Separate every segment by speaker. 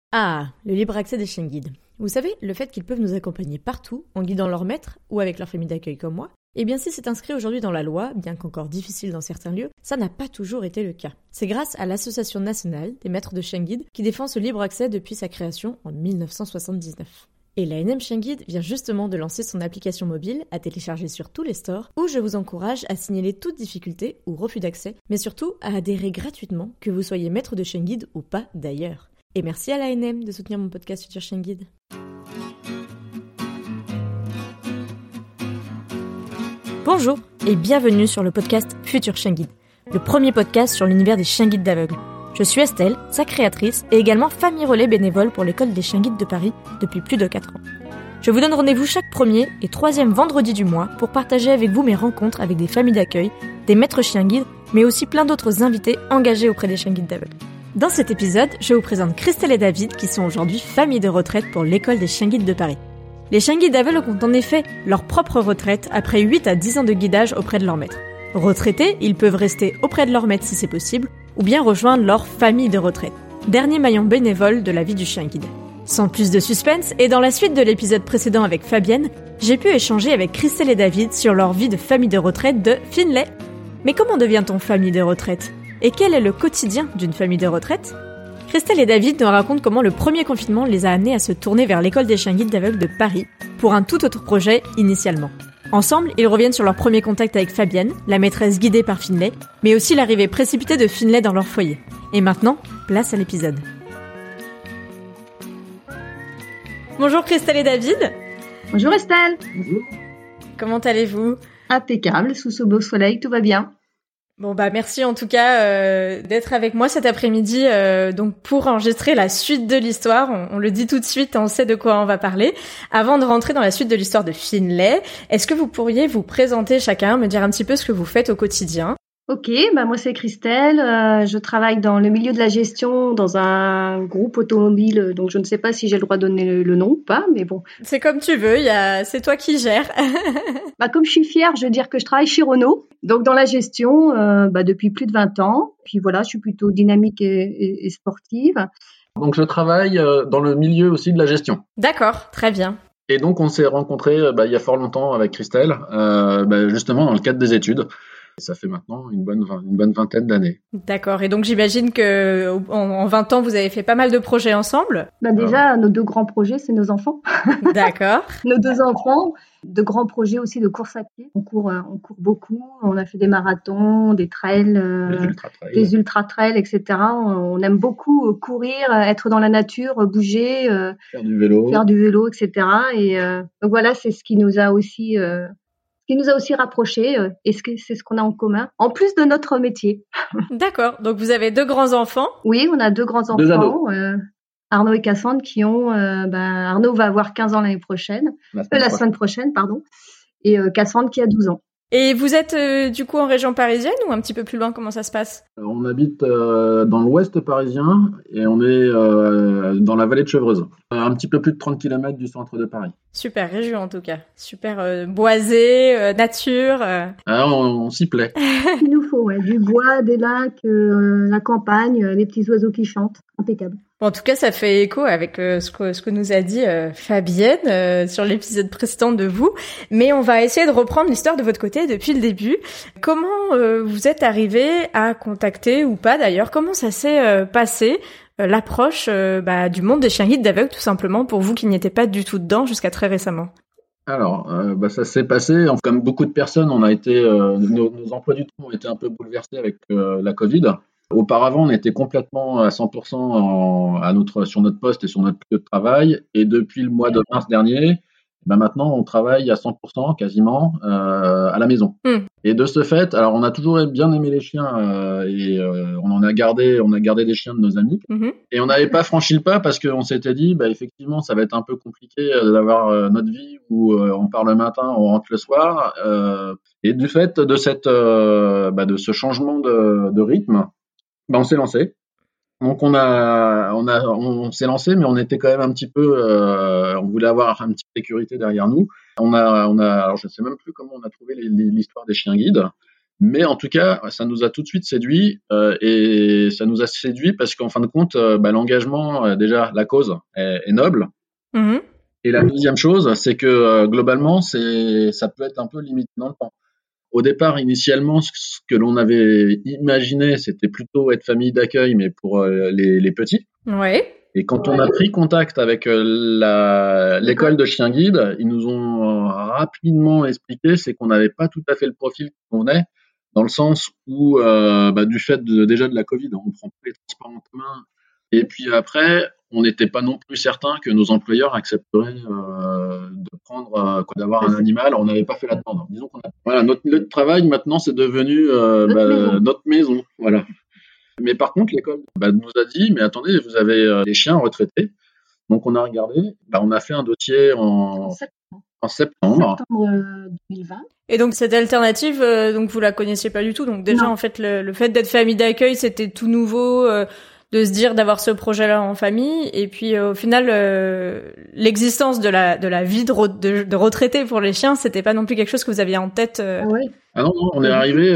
Speaker 1: Ah, le libre accès des chiens guides. Vous savez, le fait qu'ils peuvent nous accompagner partout, en guidant leur maître ou avec leur famille d'accueil comme moi, eh bien si c'est inscrit aujourd'hui dans la loi, bien qu'encore difficile dans certains lieux, ça n'a pas toujours été le cas. C'est grâce à l'Association nationale des maîtres de chiens guides qui défend ce libre accès depuis sa création en 1979. Et l'ANM Chien Guide vient justement de lancer son application mobile à télécharger sur tous les stores, où je vous encourage à signaler toute difficulté ou refus d'accès, mais surtout à adhérer gratuitement, que vous soyez maître de chien guide ou pas d'ailleurs. Et merci à l'ANM de soutenir mon podcast Futur Chien Guide. Bonjour et bienvenue sur le podcast Futur Chien Guide, le premier podcast sur l'univers des chiens guides d'aveugles. Je suis Estelle, sa créatrice et également famille relais bénévole pour l'école des chiens guides de Paris depuis plus de 4 ans. Je vous donne rendez-vous chaque premier et troisième vendredi du mois pour partager avec vous mes rencontres avec des familles d'accueil, des maîtres chiens guides, mais aussi plein d'autres invités engagés auprès des chiens guides d'aveugles. Dans cet épisode, je vous présente Christelle et David qui sont aujourd'hui famille de retraite pour l'école des chiens guides de Paris. Les chiens guides d'aveugles ont en effet leur propre retraite après 8 à 10 ans de guidage auprès de leur maître. Retraités, ils peuvent rester auprès de leur maître si c'est possible, ou bien rejoindre leur famille de retraite, dernier maillon bénévole de la vie du chien guide. Sans plus de suspense, et dans la suite de l'épisode précédent avec Fabienne, j'ai pu échanger avec Christelle et David sur leur vie de famille de retraite de Finlay. Mais comment devient-on famille de retraite ? Et quel est le quotidien d'une famille de retraite ? Christelle et David nous racontent comment le premier confinement les a amenés à se tourner vers l'école des chiens guides d'aveugles de Paris, pour un tout autre projet initialement. Ensemble, ils reviennent sur leur premier contact avec Fabienne, la maîtresse guidée par Finlay, mais aussi l'arrivée précipitée de Finlay dans leur foyer. Et maintenant, place à l'épisode. Bonjour Christelle et David.
Speaker 2: Bonjour Estelle.
Speaker 3: Bonjour.
Speaker 1: Comment allez-vous ?
Speaker 2: Impeccable, sous ce beau soleil, tout va bien.
Speaker 1: Bon merci en tout cas d'être avec moi cet après-midi donc pour enregistrer la suite de l'histoire. On le dit tout de suite, on sait de quoi on va parler. Avant de rentrer dans la suite de l'histoire de Finlay, est-ce que vous pourriez vous présenter chacun, me dire un petit peu ce que vous faites au quotidien ?
Speaker 2: Ok, moi c'est Christelle, je travaille dans le milieu de la gestion dans un groupe automobile, donc je ne sais pas si j'ai le droit de donner le nom ou pas, mais bon.
Speaker 1: C'est comme tu veux, c'est toi qui gères.
Speaker 2: Comme je suis fière, je veux dire que je travaille chez Renault, donc dans la gestion depuis plus de 20 ans, puis voilà, je suis plutôt dynamique et sportive.
Speaker 3: Donc je travaille dans le milieu aussi de la gestion.
Speaker 1: D'accord, très bien.
Speaker 3: Et donc on s'est rencontrés il y a fort longtemps avec Christelle, justement dans le cadre des études. Ça fait maintenant une bonne vingtaine d'années.
Speaker 1: D'accord. Et donc, j'imagine que en 20 ans, vous avez fait pas mal de projets ensemble.
Speaker 2: Déjà, nos 2 grands projets, c'est nos enfants.
Speaker 1: D'accord.
Speaker 2: Nos 2 enfants, de grands projets aussi de course à pied. On court beaucoup. On a fait des marathons, des trails, des ultra-trails, etc. On aime beaucoup courir, être dans la nature, bouger,
Speaker 3: faire du vélo,
Speaker 2: etc. Et donc voilà, c'est ce qui nous a aussi rapprochés, et c'est ce qu'on a en commun, en plus de notre métier.
Speaker 1: D'accord, donc vous avez 2 grands-enfants ?
Speaker 2: Oui, on a 2 grands-enfants,
Speaker 3: 2 ados.
Speaker 2: Arnaud et Cassandre, qui ont... Arnaud va avoir 15 ans l'année prochaine, la semaine prochaine, pardon, et Cassandre qui a 12 ans.
Speaker 1: Et vous êtes du coup en région parisienne ou un petit peu plus loin ? Comment ça se passe ?
Speaker 3: On habite dans l'ouest parisien et on est dans la vallée de Chevreuse, un petit peu plus de 30 km du centre de Paris.
Speaker 1: Super région en tout cas, super boisée, nature.
Speaker 3: On s'y plaît.
Speaker 2: Il nous faut du bois, des lacs, la campagne, les petits oiseaux qui chantent, impeccable.
Speaker 1: Bon, en tout cas, ça fait écho avec ce que nous a dit Fabienne sur l'épisode précédent de vous. Mais on va essayer de reprendre l'histoire de votre côté depuis le début. Comment vous êtes arrivé à contacter, ou pas d'ailleurs, comment ça s'est passé l'approche du monde des chiens guides d'aveugles, tout simplement, pour vous qui n'y étiez pas du tout dedans jusqu'à très récemment ?
Speaker 3: Alors, ça s'est passé, comme beaucoup de personnes, on a été, nos emplois du temps ont été un peu bouleversés avec la Covid. Auparavant, on était complètement à 100% sur notre poste et sur notre lieu de travail. Et depuis le mois de mars dernier, maintenant, on travaille à 100% quasiment à la maison. Et de ce fait, alors on a toujours bien aimé les chiens on a gardé des chiens de nos amis. Et on n'avait pas franchi le pas parce qu'on s'était dit, effectivement, ça va être un peu compliqué d'avoir notre vie où on part le matin, on rentre le soir. Et du fait de de ce changement de rythme, on s'est lancé. Donc on s'est lancé, mais on était quand même un petit peu, on voulait avoir un petit peu de sécurité derrière nous. Alors je sais même plus comment on a trouvé l'histoire des chiens guides, Mais en tout cas, ça nous a tout de suite séduit et ça nous a séduit parce qu'en fin de compte, l'engagement, déjà, la cause est noble.
Speaker 1: Mmh.
Speaker 3: Et la deuxième chose, c'est que globalement, ça peut être un peu limité dans le temps. Au départ, initialement, ce que l'on avait imaginé, c'était plutôt être famille d'accueil, mais pour les petits.
Speaker 1: Ouais.
Speaker 3: Et quand on a pris contact avec l'école de chien guide, ils nous ont rapidement expliqué, c'est qu'on n'avait pas tout à fait le profil qui convenait, dans le sens où, du fait déjà de la Covid, on prend plus les transports en commun. Et puis après, on n'était pas non plus certain que nos employeurs accepteraient de prendre, d'avoir un animal. On n'avait pas fait la demande. Disons notre lieu de travail maintenant, c'est devenu notre maison. Voilà. Mais par contre, l'école nous a dit, mais attendez, vous avez des chiens retraités. Donc on a regardé, on a fait un dossier en septembre
Speaker 2: 2020.
Speaker 1: Et donc cette alternative, donc vous la connaissiez pas du tout. Donc déjà, en fait, le fait d'être famille d'accueil, c'était tout nouveau. De se dire d'avoir ce projet-là en famille, et puis au final l'existence de la vie de retraité pour les chiens, c'était pas non plus quelque chose que vous aviez en tête.
Speaker 2: Oui.
Speaker 3: Ah non, on est arrivé,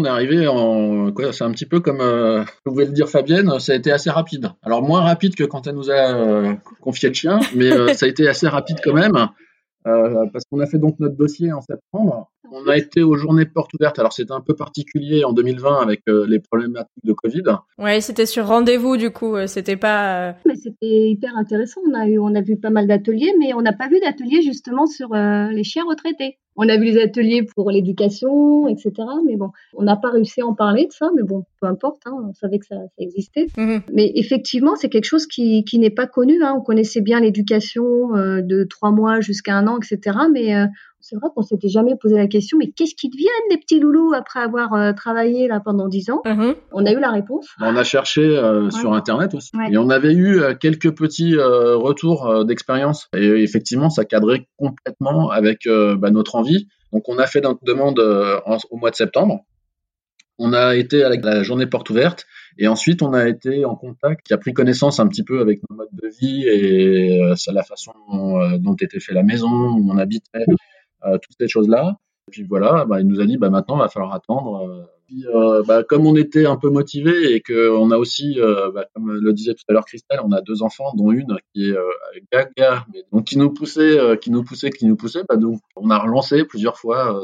Speaker 3: en quoi, c'est un petit peu comme vous pouvez le dire Fabienne, ça a été assez rapide. Alors moins rapide que quand elle nous a confié le chien, mais ça a été assez rapide quand même. Parce qu'on a fait donc notre dossier en septembre. On a été aux journées portes ouvertes. Alors c'était un peu particulier en 2020 avec les problématiques de Covid.
Speaker 1: Ouais, c'était sur rendez-vous du coup. C'était pas.
Speaker 2: Mais c'était hyper intéressant. On a vu pas mal d'ateliers, mais on n'a pas vu d'ateliers justement sur les chiens retraités. On a vu les ateliers pour l'éducation, etc. Mais bon, on n'a pas réussi à en parler de ça. Mais bon, peu importe, on savait que ça existait.
Speaker 1: Mmh.
Speaker 2: Mais effectivement, c'est quelque chose qui n'est pas connu. On connaissait bien l'éducation de 3 mois jusqu'à 1 an, etc. Mais c'est vrai qu'on s'était jamais posé la question, mais qu'est-ce qu'ils deviennent les petits loulous après avoir travaillé là pendant 10 ans?
Speaker 1: Mmh.
Speaker 2: On a eu la réponse.
Speaker 3: On a cherché sur Internet aussi.
Speaker 2: Ouais.
Speaker 3: Et on avait eu quelques petits retours d'expérience. Et effectivement, ça cadrait complètement avec notre envie. Donc, on a fait notre demande au mois de septembre. On a été à la journée porte ouverte. Et ensuite, on a été en contact, qui a pris connaissance un petit peu avec nos modes de vie et la façon dont était fait la maison, où on habitait, toutes ces choses-là. Et puis voilà, il nous a dit, maintenant, il va falloir attendre. Puis, comme on était un peu motivés et qu'on a aussi, comme le disait tout à l'heure Christelle, on a 2 enfants, dont une qui est gaga, mais donc qui nous poussait, donc on a relancé plusieurs fois.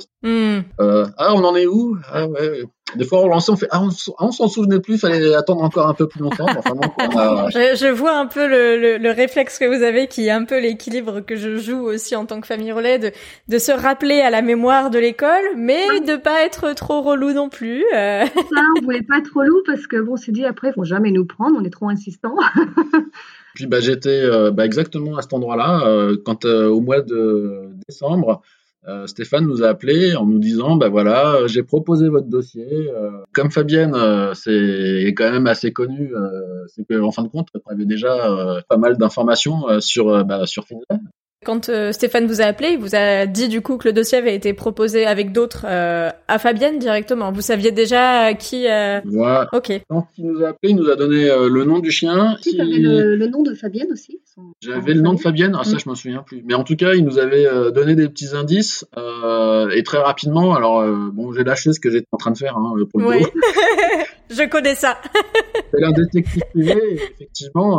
Speaker 3: On en est où? Ah ouais. Des fois on relançait, on fait on s'en souvenait plus, fallait attendre encore un peu plus longtemps. Enfin, donc,
Speaker 1: Je vois un peu le réflexe que vous avez, qui est un peu l'équilibre que je joue aussi en tant que famille relais, de se rappeler à la mémoire de l'école, mais de pas être trop relou non plus.
Speaker 2: Ça, on voulait pas être relou parce que on s'est dit après ils vont jamais nous prendre, on est trop insistants.
Speaker 3: Puis j'étais exactement à cet endroit-là quand au mois de décembre, Stéphane nous a appelé en nous disant j'ai proposé votre dossier. Comme Fabienne, c'est quand même assez connu, c'est qu'en fin de compte, on avait déjà pas mal d'informations sur Finlay.
Speaker 1: Quand Stéphane vous a appelé, il vous a dit du coup que le dossier avait été proposé avec d'autres à Fabienne directement. Vous saviez déjà qui...
Speaker 3: Voilà.
Speaker 1: Ok.
Speaker 3: Quand il nous a appelé, il nous a donné le nom du chien.
Speaker 2: Tu avais le nom de Fabienne aussi.
Speaker 3: J'avais le nom de Fabienne, ça je me souviens plus. Mais en tout cas, il nous avait donné des petits indices et très rapidement. Alors j'ai lâché ce que j'étais en train de faire pour le boulot.
Speaker 1: Je connais ça.
Speaker 3: C'est un détective privé. Et effectivement,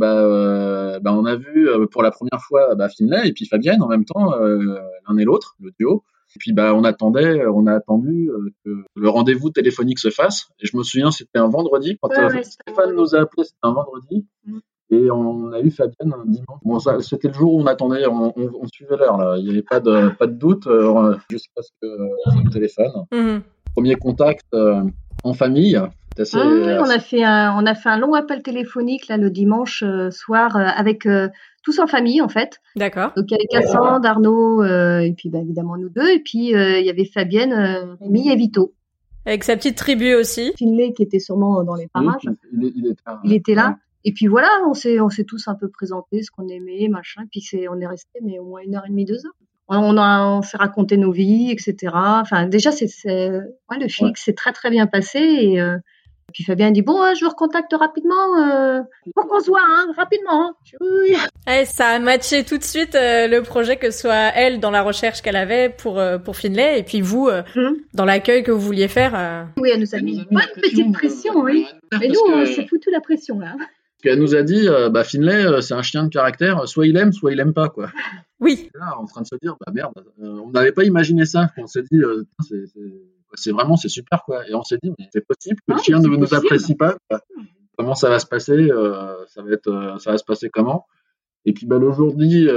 Speaker 3: on a vu pour la première fois Finlay et puis Fabienne en même temps, l'un et l'autre, le duo. Et puis on a attendu que le rendez-vous téléphonique se fasse. Et je me souviens, c'était un vendredi quand Stéphane nous a appelé, c'était un vendredi. Et on a eu Fabienne un dimanche. Bon, ça, c'était le jour où on attendait, on suivait l'heure là. Il n'y avait pas de doute jusqu'à ce que le téléphone. Premier contact en famille.
Speaker 2: On a fait un long appel téléphonique là le dimanche soir avec tous en famille en fait.
Speaker 1: D'accord.
Speaker 2: Donc il y avait Cassandre, Arnaud et puis évidemment nous deux et puis il y avait Fabienne, Rémi et Vito.
Speaker 1: Avec sa petite tribu aussi.
Speaker 2: Finlay qui était sûrement dans les parages. Il était là. Et puis voilà, on s'est tous un peu présenté ce qu'on aimait, machin. Puis on est resté mais au moins 1h30, 2 heures. On s'est raconté nos vies, etc. Enfin déjà le feeling s'est très très bien passé et Puis Fabien dit bon, je vous recontacte rapidement pour qu'on se voit rapidement. Oui.
Speaker 1: Ça a matché tout de suite le projet, que ce soit elle dans la recherche qu'elle avait pour Finlay, et puis vous dans l'accueil que vous vouliez faire.
Speaker 2: Oui, elle nous a mis une petite pression, oui. Mais nous, c'est foutu la pression là.
Speaker 3: Elle nous a dit, Finlay, c'est un chien de caractère, soit il aime pas, quoi.
Speaker 1: Oui.
Speaker 3: Là, en train de se dire, merde, on n'avait pas imaginé ça. On s'est dit, c'est super, quoi. Et on s'est dit, mais c'est possible que le chien ne nous apprécie pas, quoi. Comment ça va se passer, ça va se passer comment? Et puis, le jour J.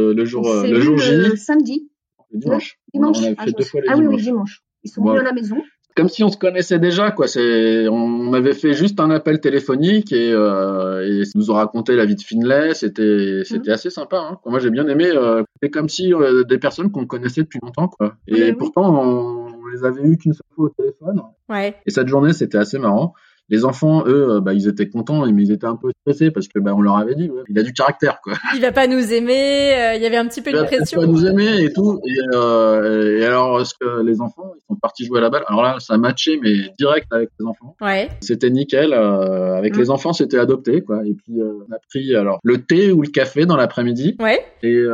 Speaker 2: Samedi.
Speaker 3: Le dimanche.
Speaker 2: Dimanche.
Speaker 3: On a fait 2 fois les
Speaker 2: dimanches.
Speaker 3: dimanches.
Speaker 2: Oui, dimanche. Ils sont venus à la maison.
Speaker 3: Comme si on se connaissait déjà, quoi. On avait fait juste un appel téléphonique et ils nous ont raconté la vie de Finlay. C'était assez sympa, hein. Moi, j'ai bien aimé. C'est comme si des personnes qu'on connaissait depuis longtemps, quoi. Et pourtant, on les avait eu qu'une seule fois au téléphone.
Speaker 1: Ouais.
Speaker 3: Et cette journée, c'était assez marrant. Les enfants, eux, ils étaient contents, mais ils étaient un peu stressés parce que on leur avait dit, il a du caractère, quoi.
Speaker 1: Il va pas nous aimer. Il y avait un petit peu de pression.
Speaker 3: Il va pas nous aimer et tout. Et alors, est-ce que les enfants, ils sont partis jouer à la balle? Alors là, ça matchait, mais direct avec les enfants. Ouais. C'était nickel. Avec les enfants, c'était adopté, quoi. Et puis, on a pris le thé ou le café dans l'après-midi. Ouais. Et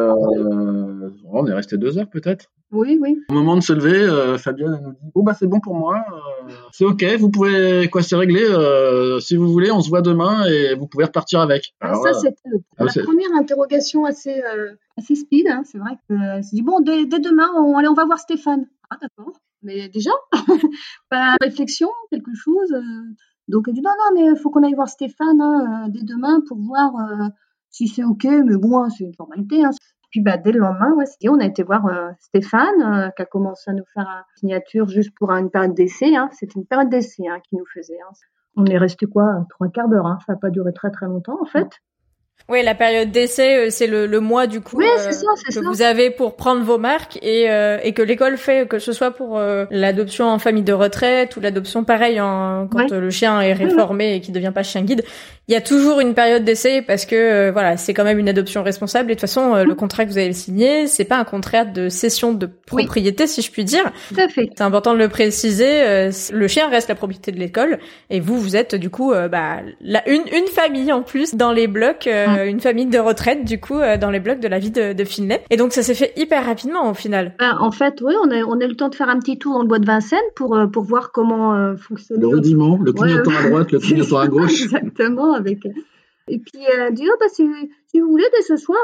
Speaker 3: on est resté 2 heures peut-être.
Speaker 2: Oui.
Speaker 3: Au moment de se lever, Fabienne elle nous dit c'est bon pour moi, c'est ok, vous pouvez c'est réglé, si vous voulez, on se voit demain et vous pouvez repartir avec.
Speaker 2: Alors, ça c'était la première interrogation assez speed, hein. C'est vrai que s'est dit dès demain on va voir Stéphane. Ah d'accord, mais déjà pas réflexion, quelque chose. Donc elle dit non mais il faut qu'on aille voir Stéphane dès demain pour voir si c'est ok, mais bon c'est une formalité, hein. Puis dès le lendemain, on a été voir Stéphane qui a commencé à nous faire une signature juste pour une période d'essai. Hein. C'était une période d'essai qu'il nous faisait. Hein. On est resté 3/4 d'heure. Hein. Ça n'a pas duré très très longtemps en fait.
Speaker 1: Oui, la période d'essai, c'est le mois du coup que vous avez pour prendre vos marques et que l'école fait, que ce soit pour l'adoption en famille de retraite ou l'adoption pareil quand le chien est réformé et qu'il devient pas chien guide. Il y a toujours une période d'essai parce que c'est quand même une adoption responsable et de toute façon le contrat que vous avez signé, c'est pas un contrat de cession de propriété si je puis dire.
Speaker 2: Tout à fait.
Speaker 1: C'est important de le préciser, le chien reste la propriété de l'école et vous êtes du coup une famille en plus dans les blocs, une famille de retraite du coup dans les blocs de la vie de Finlay. Et donc ça s'est fait hyper rapidement au final.
Speaker 2: En fait, oui, on a eu le temps de faire un petit tour dans le bois de Vincennes pour voir comment fonctionnait
Speaker 3: le rudiment, le clignotant à droite, le clignotant à gauche.
Speaker 2: Exactement. Et puis elle dit si vous voulez dès ce soir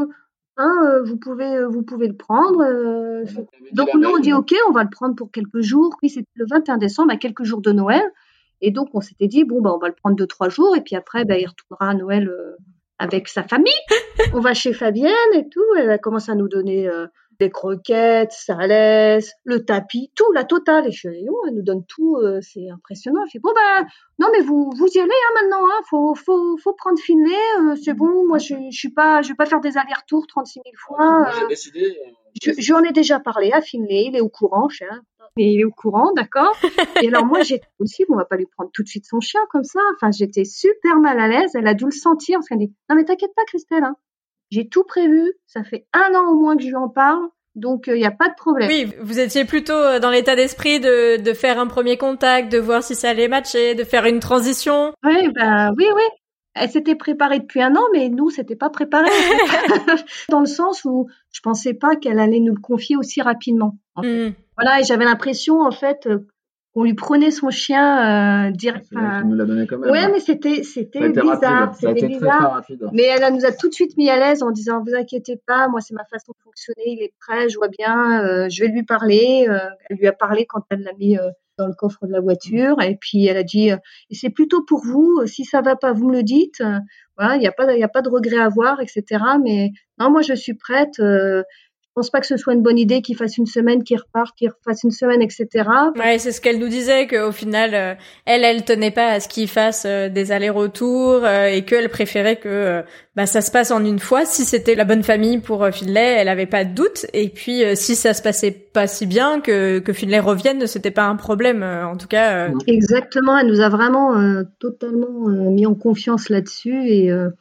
Speaker 2: vous pouvez le prendre. Donc nous on dit ok, on va le prendre pour quelques jours. Puis c'était le 21 décembre, à quelques jours de Noël. Et donc on s'était dit on va le prendre 2-3 jours et puis après il retournera à Noël avec sa famille. On va chez Fabienne et tout. Elle a commencé à nous donner des croquettes, ça laisse, le tapis, tout, la totale. Et je dis, elle nous donne tout, c'est impressionnant. Elle fait, non, mais vous y allez, maintenant, faut prendre Finlay, c'est bon, moi, je vais pas faire des allers-retours 36 000 fois.
Speaker 3: J'ai décidé.
Speaker 2: J'en ai déjà parlé à Finlay, il est au courant, mais il est au courant, d'accord. Et alors, moi, j'étais aussi, on va pas lui prendre tout de suite son chien comme ça. Enfin, j'étais super mal à l'aise, elle a dû le sentir, parce qu'elle dit, non, mais t'inquiète pas, Christelle, hein. J'ai tout prévu, ça fait 1 an au moins que je lui en parle, donc il n'y a pas de problème.
Speaker 1: Oui, vous étiez plutôt dans l'état d'esprit de faire un premier contact, de voir si ça allait matcher, de faire une transition.
Speaker 2: Oui. Elle s'était préparée depuis 1 an, mais nous, c'était pas préparé. Dans le sens où je pensais pas qu'elle allait nous le confier aussi rapidement. En fait. Voilà, et j'avais l'impression, en fait, qu'on lui prenait son chien direct.
Speaker 3: Elle nous l'a donné quand même.
Speaker 2: Ouais, mais c'était bizarre.
Speaker 3: Ça a été très rapide.
Speaker 2: Mais elle nous a tout de suite mis à l'aise en disant, vous inquiétez pas, moi c'est ma façon de fonctionner, il est prêt, je vois bien, je vais lui parler. Elle lui a parlé quand elle l'a mis dans le coffre de la voiture, et puis elle a dit, et c'est plutôt pour vous, si ça va pas, vous me le dites. Voilà, il y a pas de regret à avoir, etc. Mais non, moi je suis prête. Je pense pas que ce soit une bonne idée qu'il fasse une semaine, qu'il reparte, qu'il refasse une semaine, etc.
Speaker 1: Ouais, c'est ce qu'elle nous disait, qu'au final, elle tenait pas à ce qu'il fasse des allers-retours et qu'elle préférait que ça se passe en une fois. Si c'était la bonne famille pour Finlay, elle avait pas de doute. Et puis, si ça se passait pas si bien, que Finlay revienne, c'était pas un problème. En tout cas.
Speaker 2: Exactement. Elle nous a vraiment totalement mis en confiance là-dessus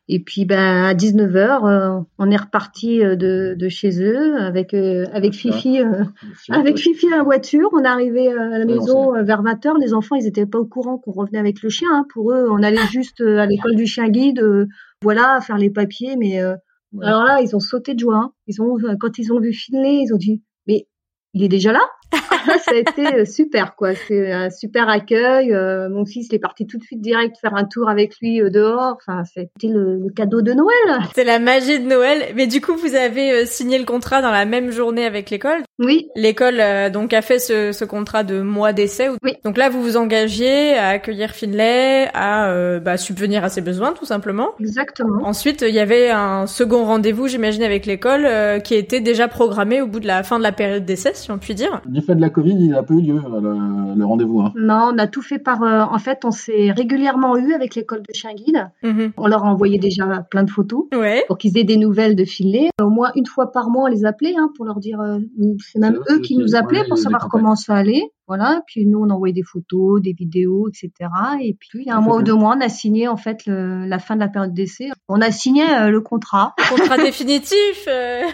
Speaker 2: Et puis à 19h, on est reparti de chez eux avec Fifi avec Fifi à la voiture. On est arrivé à la maison vers 20h. Les enfants, ils étaient pas au courant qu'on revenait avec le chien. Hein. Pour eux, on allait juste à l'école du chien guide, faire les papiers. Mais alors là, ils ont sauté de joie. Hein. Quand ils ont vu Finlay, ils ont dit mais il est déjà là. Ça a été super, quoi. C'est un super accueil. Mon fils est parti tout de suite direct faire un tour avec lui dehors. Enfin, c'était le cadeau de Noël.
Speaker 1: C'est la magie de Noël. Mais du coup, vous avez signé le contrat dans la même journée avec l'école.
Speaker 2: Oui.
Speaker 1: L'école donc a fait ce contrat de mois d'essai.
Speaker 2: Oui.
Speaker 1: Donc là, vous vous engagez à accueillir Finlay, à subvenir à ses besoins, tout simplement.
Speaker 2: Exactement.
Speaker 1: Ensuite, il y avait un second rendez-vous, j'imagine, avec l'école, qui était déjà programmé au bout de la fin de la période d'essai, si on peut dire.
Speaker 3: Du fait de la Covid, il n'a pas eu lieu le rendez-vous. Hein.
Speaker 2: Non, on a tout fait en fait, on s'est régulièrement eu avec l'école de chien guide. On leur a envoyé déjà plein de photos pour qu'ils aient des nouvelles de Finlay. Au moins une fois par mois, on les appelait pour leur dire. C'est même eux qui nous appelaient pour savoir comment ça allait. Voilà. Puis nous, on envoyait des photos, des vidéos, etc. Et puis il y a un mois ou 2 mois, on a signé en fait la fin de la période d'essai. On a signé le contrat.
Speaker 1: Le contrat définitif,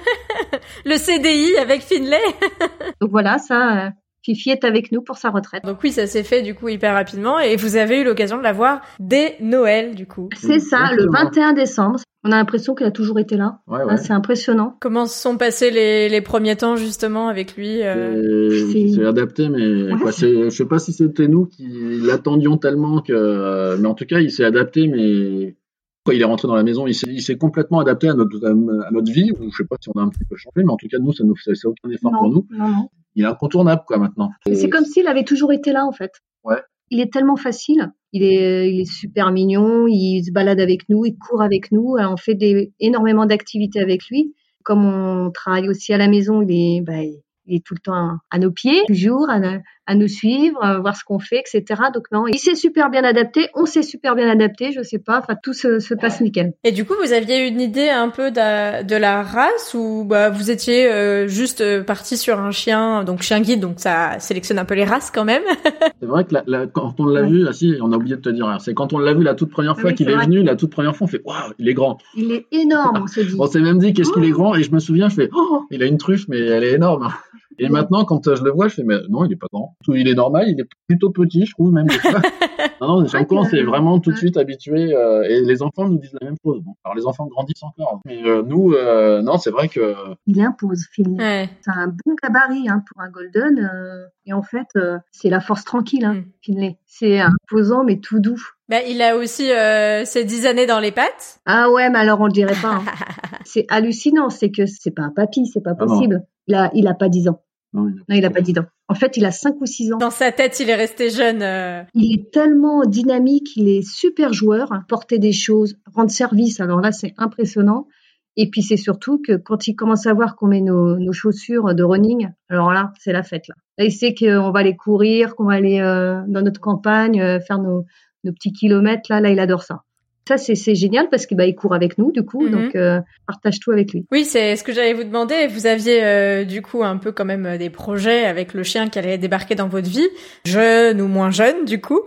Speaker 1: le CDI avec Finlay.
Speaker 2: Donc voilà, ça. Fifi est avec nous pour sa retraite.
Speaker 1: Donc oui, ça s'est fait du coup hyper rapidement et vous avez eu l'occasion de la voir dès Noël du coup.
Speaker 2: C'est ça, le 21 décembre. On a l'impression qu'elle a toujours été là. Ouais. C'est impressionnant.
Speaker 1: Comment se sont passés les premiers temps justement avec lui
Speaker 3: Il s'est adapté, mais je sais pas si c'était nous qui l'attendions tellement que, mais en tout cas il s'est adapté, mais quand il est rentré dans la maison, il s'est complètement adapté à notre vie. Je sais pas si on a un petit peu changé, mais en tout cas nous, ça aucun effort pour nous.
Speaker 2: Non.
Speaker 3: Il est incontournable maintenant.
Speaker 2: C'est comme s'il avait toujours été là en fait.
Speaker 3: Ouais.
Speaker 2: Il est tellement facile. Il est super mignon. Il se balade avec nous, il court avec nous. On fait énormément d'activités avec lui. Comme on travaille aussi à la maison, il est tout le temps à nos pieds, toujours à nous suivre, à voir ce qu'on fait, etc. Donc non, il s'est super bien adapté, on s'est super bien adapté, je sais pas, tout se passe nickel.
Speaker 1: Et du coup, vous aviez une idée un peu de la race ou vous étiez juste parti sur un chien, donc chien guide, donc ça sélectionne un peu les races quand même.
Speaker 3: C'est vrai que quand on l'a vu, on a oublié de te dire, c'est quand on l'a vu la toute première fois qu'il est venu, la toute première fois, on fait waouh, il est grand.
Speaker 2: Il est énorme, on s'est dit.
Speaker 3: On s'est même dit qu'est-ce qu'il est grand, et je me souviens, je fais il a une truffe, mais elle est énorme. Et maintenant, quand je le vois, je fais, mais non, il est pas grand. Il est normal, il est plutôt petit, je trouve, même. Non, on s'est vraiment tout de suite habitué, et les enfants nous disent la même chose. Bon, alors, les enfants grandissent encore. Mais nous, non, c'est vrai que...
Speaker 2: Il impose, Finlay. Ouais. C'est un bon gabarit pour un golden. Et en fait, c'est la force tranquille, Finlay. C'est imposant, mais tout doux.
Speaker 1: Il a aussi ses 10 années dans les pattes.
Speaker 2: Ah ouais, mais alors on le dirait pas. C'est hallucinant, c'est que c'est pas un papy, c'est pas possible. Il a pas 10 ans. Non, il a pas 10 ans. En fait, il a 5 ou 6 ans.
Speaker 1: Dans sa tête, il est resté jeune.
Speaker 2: Il est tellement dynamique, il est super joueur, porter des choses, rendre service. Alors là, c'est impressionnant. Et puis, c'est surtout que quand il commence à voir qu'on met nos chaussures de running, alors là, c'est la fête. Là, il sait qu'on va aller courir, qu'on va aller dans notre campagne, faire nos petits kilomètres. Là, il adore ça. Ça, c'est génial parce que il court avec nous, du coup, donc partage tout avec lui.
Speaker 1: Oui, c'est ce que j'allais vous demander. Vous aviez du coup un peu quand même des projets avec le chien qui allait débarquer dans votre vie, jeune ou moins jeune, du coup.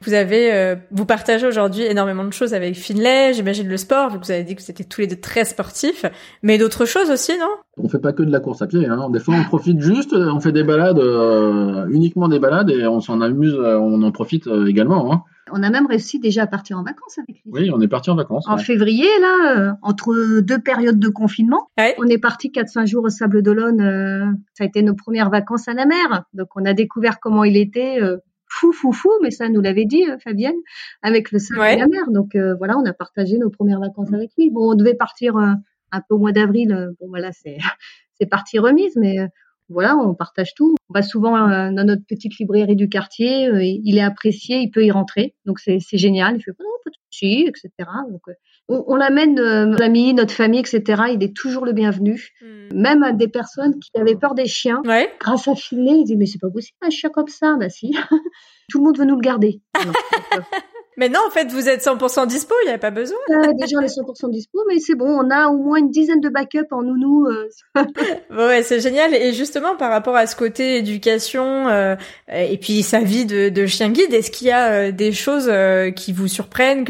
Speaker 1: Vous partagez aujourd'hui énormément de choses avec Finlay, j'imagine le sport, vu que vous avez dit que vous étiez tous les deux très sportifs, mais d'autres choses aussi, non?
Speaker 3: On fait pas que de la course à pied, hein. Des fois, on profite juste, on fait des balades, uniquement des balades, et on s'en amuse, on en profite également, hein.
Speaker 2: On a même réussi déjà à partir en vacances avec lui.
Speaker 3: Oui, on est parti en vacances.
Speaker 2: En février, là, entre 2 périodes de confinement, on est parti 4-5 jours au Sable d'Olonne. Ça a été nos premières vacances à la mer. Donc, on a découvert comment il était fou, mais ça nous l'avait dit, Fabienne, avec le sable et la mer. Donc, voilà, on a partagé nos premières vacances avec lui. Bon, on devait partir un peu au mois d'avril. Bon, voilà, c'est partie remise, mais... Voilà, on partage tout. On va souvent dans notre petite librairie du quartier. Il est apprécié, il peut y rentrer. Donc, c'est génial. Il fait pas de soucis, etc. Donc, on l'amène, nos amis, notre famille, etc. Il est toujours le bienvenu. Même à des personnes qui avaient peur des chiens. Ouais. Grâce à Finlay, ils disent, mais c'est pas possible, un chien comme ça. Bah si. Tout le monde veut nous le garder. Alors,
Speaker 1: Mais non, en fait, vous êtes 100% dispo, il n'y a pas besoin.
Speaker 2: Déjà, on est 100% dispo, mais c'est bon, on a au moins une dizaine de backups en nounou.
Speaker 1: Ouais, c'est génial. Et justement, par rapport à ce côté éducation et puis sa vie de chien guide, est-ce qu'il y a des choses qui vous surprennent,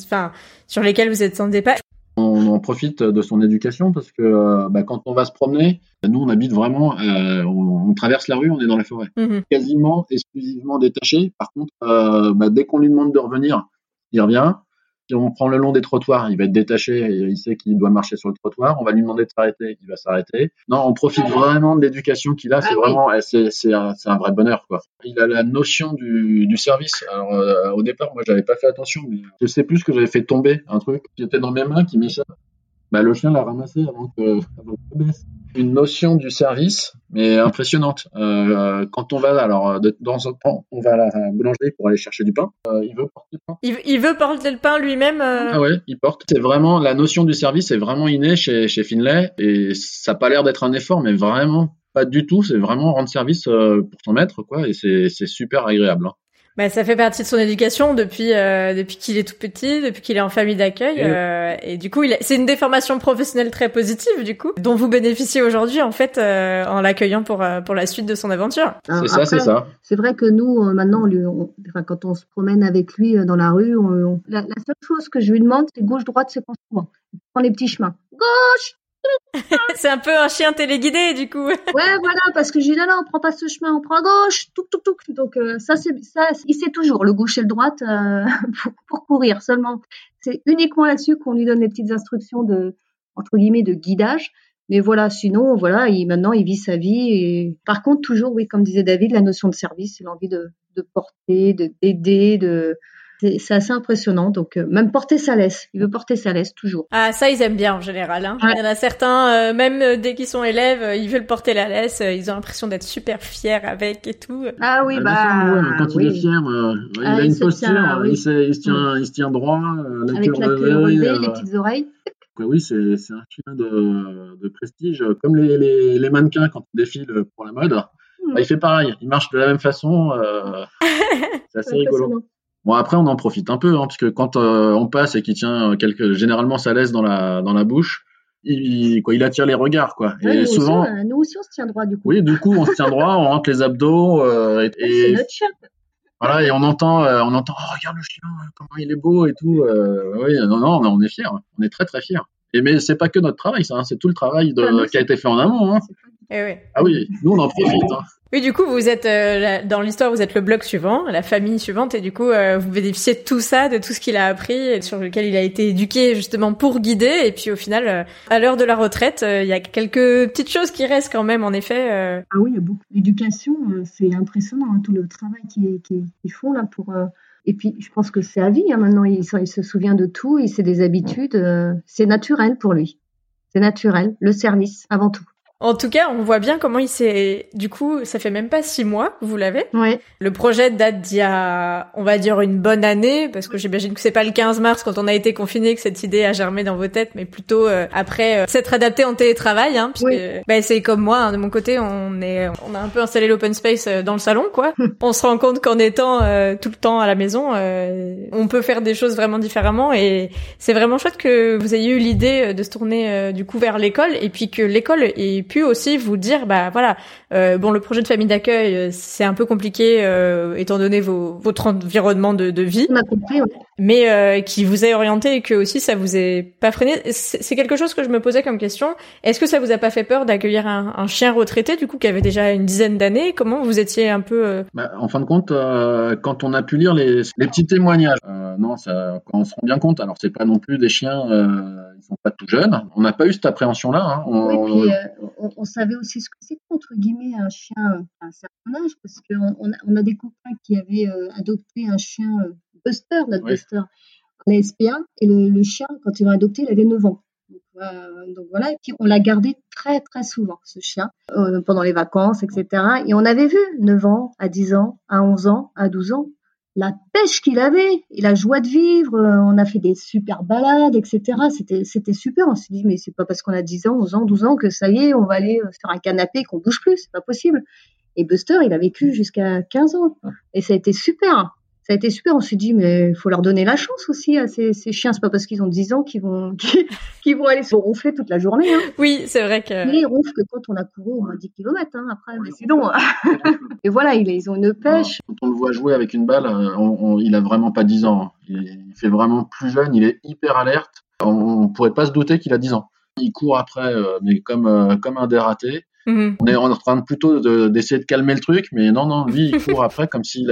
Speaker 1: sur lesquelles vous attendez pas?
Speaker 3: On profite de son éducation parce que quand on va se promener, nous on habite vraiment, on traverse la rue, on est dans la forêt, quasiment exclusivement détaché. Par contre, dès qu'on lui demande de revenir, il revient. Si on prend le long des trottoirs, il va être détaché et il sait qu'il doit marcher sur le trottoir. On va lui demander de s'arrêter, il va s'arrêter. Non, on profite vraiment de l'éducation qu'il a. C'est vraiment, c'est un vrai bonheur, quoi. Il a la notion du service. Alors, au départ, moi, j'avais pas fait attention, mais je sais plus que j'avais fait tomber un truc qui était dans mes mains, qui m'échappe. Le chien l'a ramassé avant que je baisse. Une notion du service, mais impressionnante. Quand on va, alors, de temps en temps, on va à la boulangerie pour aller chercher du pain. Il veut porter le pain.
Speaker 1: Il veut porter le pain lui-même.
Speaker 3: Ah ouais, il porte. C'est vraiment, la notion du service est vraiment innée chez Finlay, et ça n'a pas l'air d'être un effort, mais vraiment pas du tout. C'est vraiment rendre service pour son maître, quoi, et c'est super agréable.
Speaker 1: Ça fait partie de son éducation depuis qu'il est tout petit, depuis qu'il est en famille d'accueil, et du coup, c'est une déformation professionnelle très positive, du coup, dont vous bénéficiez aujourd'hui, en fait, en l'accueillant pour la suite de son aventure.
Speaker 3: C'est ça.
Speaker 2: C'est vrai que nous, maintenant, quand on se promène avec lui dans la rue, la seule chose que je lui demande, c'est gauche-droite, c'est constamment. Il prend les petits chemins. Gauche!
Speaker 1: C'est un peu un chien téléguidé, du coup.
Speaker 2: Ouais, voilà, parce que j'ai dit, non, on prend pas ce chemin, on prend à gauche, touc, touc, touc. Donc, ça, il sait toujours, le gauche et le droite, pour courir seulement. C'est uniquement là-dessus qu'on lui donne les petites instructions entre guillemets, de guidage. Mais voilà, sinon, voilà, maintenant, il vit sa vie. Et par contre, toujours, oui, comme disait David, la notion de service, c'est l'envie de porter, d'aider, c'est assez impressionnant. Donc, même porter sa laisse. Il veut porter sa laisse, toujours.
Speaker 1: Ah, ça, ils aiment bien, en général, hein. Ouais. Il y en a certains, même dès qu'ils sont élèves, ils veulent porter la laisse. Ils ont l'impression d'être super fiers avec et tout.
Speaker 2: Ah oui,
Speaker 3: quand il est fier, il a une posture, il se tient droit.
Speaker 2: Avec la queue relevée, les petites oreilles.
Speaker 3: Oui, c'est un chien de prestige. Comme les mannequins, quand ils défilent pour la mode, il fait pareil. Il marche de la même façon. C'est assez rigolo. Bon, après, on en profite un peu, parce que quand on passe et qu'il tient généralement sa laisse dans la bouche, il attire les regards, quoi.
Speaker 2: Ouais,
Speaker 3: et souvent,
Speaker 2: nous aussi, on se tient droit, du coup.
Speaker 3: Oui, du coup, on se tient droit, on rentre les abdos.
Speaker 2: C'est notre chien.
Speaker 3: Voilà, et on entend, oh, regarde le chien, comment il est beau et tout. Oui, non, on est fiers. On est très, très fiers. Mais c'est pas que notre travail, ça, hein, c'est tout le travail qui a été fait en amont. Hein. Ah oui, nous, on en profite. Hein.
Speaker 1: Oui, du coup, vous êtes dans l'histoire, vous êtes le bloc suivant, la famille suivante, et du coup, vous bénéficiez de tout ça, de tout ce qu'il a appris, et sur lequel il a été éduqué justement pour guider. Et puis au final, à l'heure de la retraite, il y a quelques petites choses qui restent quand même, en effet.
Speaker 2: Ah oui, il y a beaucoup d'éducation, c'est impressionnant, hein, tout le travail qu'ils font là pour. Et puis, je pense que c'est à vie. Hein, maintenant, il se souvient de tout, il sait des habitudes. C'est naturel pour lui. C'est naturel, le service avant tout.
Speaker 1: En tout cas, on voit bien comment il s'est... Du coup, ça fait même pas 6 mois, vous l'avez.
Speaker 2: Oui.
Speaker 1: Le projet date d'il y a, on va dire, une bonne année, parce que j'imagine que c'est pas le 15 mars quand on a été confiné que cette idée a germé dans vos têtes, mais plutôt après s'être adapté en télétravail, hein, puisque c'est comme moi, hein, de mon côté, on a un peu installé l'open space dans le salon, quoi. On se rend compte qu'en étant tout le temps à la maison, on peut faire des choses vraiment différemment, et c'est vraiment chouette que vous ayez eu l'idée de se tourner du coup vers l'école, et puis que l'école ait pu aussi vous dire, le projet de famille d'accueil, c'est un peu compliqué étant donné votre environnement de vie.
Speaker 2: On a compris, ouais.
Speaker 1: Mais qui vous a orienté et que aussi ça vous est pas freiné. C'est quelque chose que je me posais comme question. Est-ce que ça vous a pas fait peur d'accueillir un chien retraité, du coup, qui avait déjà une dizaine d'années? Comment vous étiez un peu...
Speaker 3: En fin de compte, quand on a pu lire les petits témoignages, quand on se rend bien compte, alors c'est pas non plus des chiens, ils sont pas tout jeunes. On n'a pas eu cette appréhension-là. Hein.
Speaker 2: On savait aussi ce que c'était, entre guillemets, un chien à un certain âge, parce qu'on a des copains qui avaient adopté un chien Buster, Buster, à la SPA, et le chien, quand ils l'ont adopté, il avait 9 ans. Donc voilà, et puis on l'a gardé très très souvent, ce chien, pendant les vacances, etc. Et on avait vu 9 ans, à 10 ans, à 11 ans, à 12 ans, la pêche qu'il avait et la joie de vivre. On a fait des super balades, etc. C'était super. On s'est dit, mais c'est pas parce qu'on a 10 ans, 11 ans, 12 ans que ça y est, on va aller sur un canapé et qu'on bouge plus. C'est pas possible. Et Buster, il a vécu jusqu'à 15 ans. Et ça a été super. ça a été super. On s'est dit, mais il faut leur donner la chance aussi à ces chiens. C'est pas parce qu'ils ont 10 ans qu'ils vont aller se ronfler toute la journée. Hein.
Speaker 1: Oui, c'est vrai que...
Speaker 2: Ils ronflent que quand on a couru au moins 10 km, hein, après, mais sinon... Et voilà, ils ont une pêche.
Speaker 3: Quand on le voit jouer avec une balle, il a vraiment pas 10 ans. Il fait vraiment plus jeune, il est hyper alerte. On pourrait pas se douter qu'il a 10 ans. Il court après, mais comme un dératé. Mm-hmm. On est en train d'essayer de calmer le truc, mais non, lui, il court après comme s'il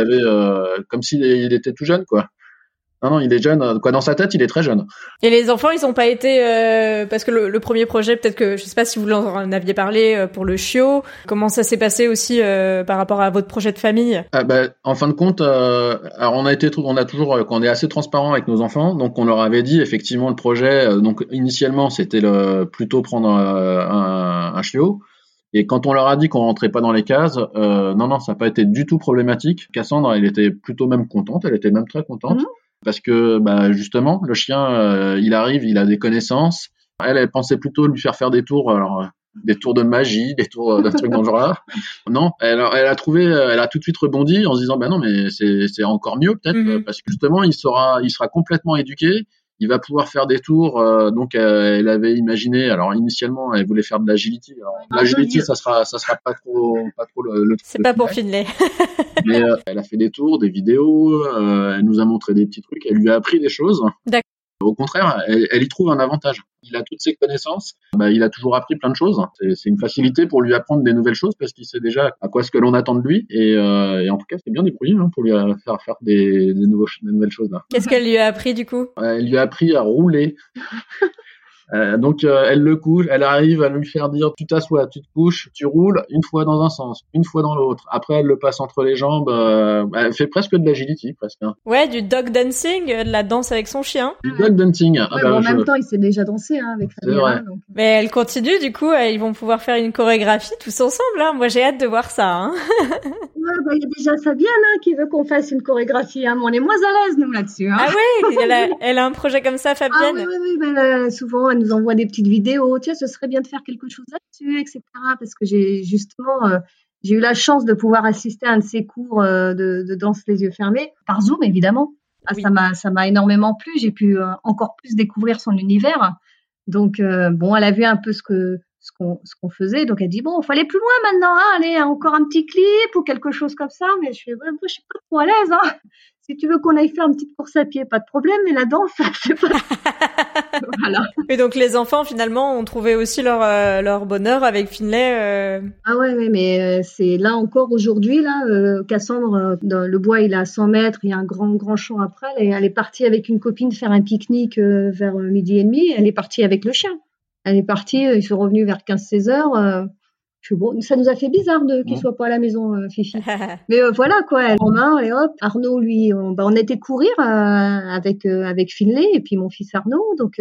Speaker 3: était tout jeune, quoi. Non, il est jeune, quoi. Dans sa tête, il est très jeune.
Speaker 1: Et les enfants, ils ont pas été, parce que le premier projet, peut-être que, je sais pas si vous en aviez parlé pour le chiot. Comment ça s'est passé aussi par rapport à votre projet de famille?
Speaker 3: En fin de compte, alors on a toujours, quand on est assez transparent avec nos enfants, donc on leur avait dit effectivement le projet. Donc initialement, c'était plutôt prendre un chiot. Et quand on leur a dit qu'on rentrait pas dans les cases, non, ça n'a pas été du tout problématique. Cassandre, elle était plutôt même contente, elle était même très contente. Mmh. Parce que justement, le chien, il arrive, il a des connaissances. Elle pensait plutôt lui faire des tours, alors des tours de magie, des tours de trucs dans le genre-là. Non, elle a tout de suite rebondi en se disant non, mais c'est encore mieux peut-être, parce que justement, il sera complètement éduqué. Il va pouvoir faire des tours. Donc, elle avait imaginé. Alors, initialement, elle voulait faire de l'agility. Alors, l'agility, ça sera pas trop le truc.
Speaker 1: C'est pas pour Finlay.
Speaker 3: Mais elle a fait des tours, des vidéos. Elle nous a montré des petits trucs. Elle lui a appris des choses.
Speaker 1: D'accord.
Speaker 3: Au contraire, elle y trouve un avantage. Il a toutes ses connaissances. Il a toujours appris plein de choses. C'est une facilité pour lui apprendre des nouvelles choses parce qu'il sait déjà à quoi ce que l'on attend de lui. Et en tout cas, c'est bien débrouillé pour lui faire des nouvelles choses là.
Speaker 1: Qu'est-ce qu'elle lui a appris du coup?
Speaker 3: Elle lui a appris à rouler. Donc elle le couche, elle arrive à lui faire dire tu t'assois, tu te couches, tu roules une fois dans un sens, une fois dans l'autre. Après elle le passe entre les jambes, elle fait presque de l'agility presque. Hein.
Speaker 1: Ouais, du dog dancing, de la danse avec son chien.
Speaker 3: Du dog dancing.
Speaker 2: Ouais, en même temps il sait déjà danser avec sa mère. Donc...
Speaker 1: Mais elle continue du coup, ils vont pouvoir faire une chorégraphie tous ensemble. Hein. Moi j'ai hâte de voir ça. Hein.
Speaker 2: Il y a déjà Fabienne qui veut qu'on fasse une chorégraphie. Hein. On est moins à l'aise nous là-dessus. Hein.
Speaker 1: Ah oui, elle a un projet comme ça, Fabienne.
Speaker 2: Ah oui, souvent elle nous envoie des petites vidéos. Tiens, ce serait bien de faire quelque chose là-dessus, etc. Parce que j'ai eu la chance de pouvoir assister à un de ces cours de danse les yeux fermés par Zoom évidemment. Oui. Ça m'a énormément plu. J'ai pu encore plus découvrir son univers. Donc elle a vu un peu ce qu'on faisait, donc elle dit il faut aller plus loin maintenant, hein, allez encore un petit clip ou quelque chose comme ça, mais je suis pas trop à l'aise, hein. Si tu veux qu'on aille faire une petite course à pied, pas de problème, mais la danse, c'est pas. Voilà.
Speaker 1: Et donc les enfants finalement ont trouvé aussi leur bonheur avec Finlay.
Speaker 2: Ah ouais, mais c'est là encore aujourd'hui Cassandre, dans le bois il est à 100 mètres, il y a un grand champ après, elle est partie avec une copine faire un pique-nique vers 12h30, elle est partie avec le chien. Elle est partie, ils sont revenus vers 15-16 heures. Ça nous a fait bizarre qu'il soit pas à la maison, Fifi. Mais voilà quoi, elle en main et hop. Arnaud, lui, on était courir avec Finlay et puis mon fils Arnaud. Donc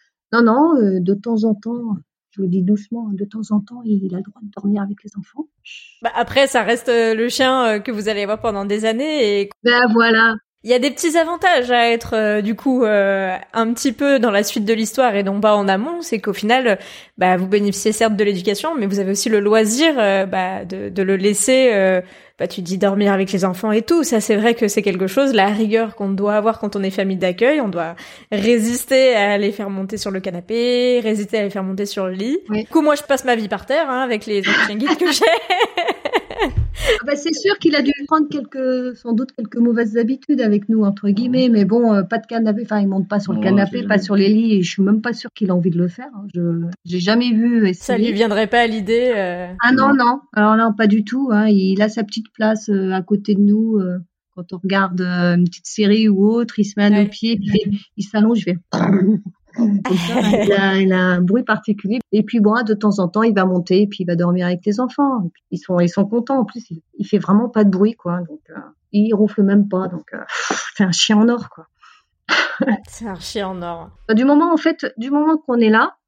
Speaker 2: de temps en temps, je le dis doucement, de temps en temps, il a le droit de dormir avec les enfants.
Speaker 1: Après, ça reste le chien que vous allez avoir pendant des années. Et...
Speaker 2: voilà.
Speaker 1: Il y a des petits avantages à être du coup un petit peu dans la suite de l'histoire et non pas en amont, c'est qu'au final vous bénéficiez certes de l'éducation, mais vous avez aussi le loisir de le laisser tu dis dormir avec les enfants et tout. Ça c'est vrai que c'est quelque chose, la rigueur qu'on doit avoir quand on est famille d'accueil, on doit résister à les faire monter sur le canapé, résister à les faire monter sur le lit. Oui. Du coup moi je passe ma vie par terre avec les chiens guides que j'ai.
Speaker 2: C'est sûr qu'il a dû prendre sans doute quelques mauvaises habitudes avec nous, entre guillemets, mais bon, pas de canapé, il monte pas sur le canapé, pas sur les lits, et je suis même pas sûre qu'il a envie de le faire. Hein. J'ai jamais vu essayer.
Speaker 1: Ça lui viendrait pas à l'idée
Speaker 2: Ah non, alors là, pas du tout, hein. Il a sa petite place à côté de nous, quand on regarde une petite série ou autre, il se met à nos pieds, puis il s'allonge, il fait... Comme ça, il a un bruit particulier. Et puis de temps en temps, il va monter et puis il va dormir avec les enfants. Et puis, ils sont contents. En plus, il fait vraiment pas de bruit, quoi. Donc, il ronfle même pas. Donc, c'est un chien en or, quoi.
Speaker 1: C'est un chien en or.
Speaker 2: Du moment qu'on est là,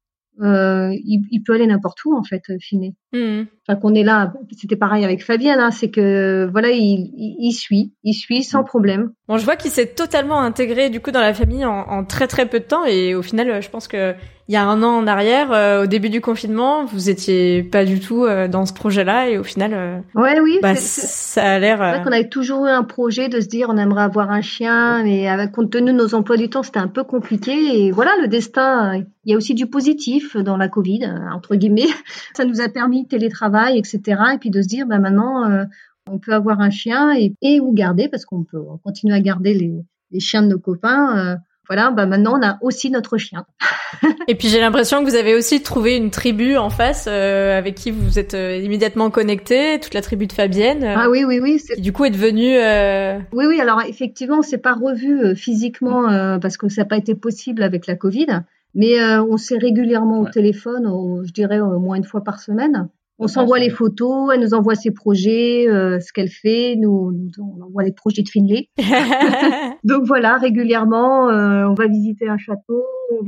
Speaker 2: il peut aller n'importe où, en fait, Finlay. Qu'on est là. C'était pareil avec Fabienne, hein, c'est que, il suit sans problème.
Speaker 1: Bon, je vois qu'il s'est totalement intégré du coup dans la famille en très très peu de temps et au final, je pense que il y a 1 an en arrière, au début du confinement, vous étiez pas du tout dans ce projet-là et au final, ça a l'air.
Speaker 2: C'est vrai qu'on avait toujours eu un projet de se dire on aimerait avoir un chien, mais compte tenu de nos emplois du temps, c'était un peu compliqué. Et voilà, le destin. Il y a aussi du positif dans la Covid, entre guillemets. Ça nous a permis télétravail, etc. Et puis de se dire, maintenant. On peut avoir un chien et ou garder, parce qu'on peut continuer à garder les chiens de nos copains. Maintenant, on a aussi notre chien.
Speaker 1: Et puis, j'ai l'impression que vous avez aussi trouvé une tribu en face avec qui vous êtes immédiatement connectés, toute la tribu de Fabienne.
Speaker 2: Ah oui.
Speaker 1: Qui, du coup, est devenue...
Speaker 2: Oui, alors effectivement, on s'est pas revus physiquement parce que ça n'a pas été possible avec la Covid, mais on s'est régulièrement au téléphone, je dirais au moins 1 fois par semaine. On s'envoie les photos, elle nous envoie ses projets, ce qu'elle fait, nous on envoie les projets de Finlay. Donc voilà, régulièrement, on va visiter un château,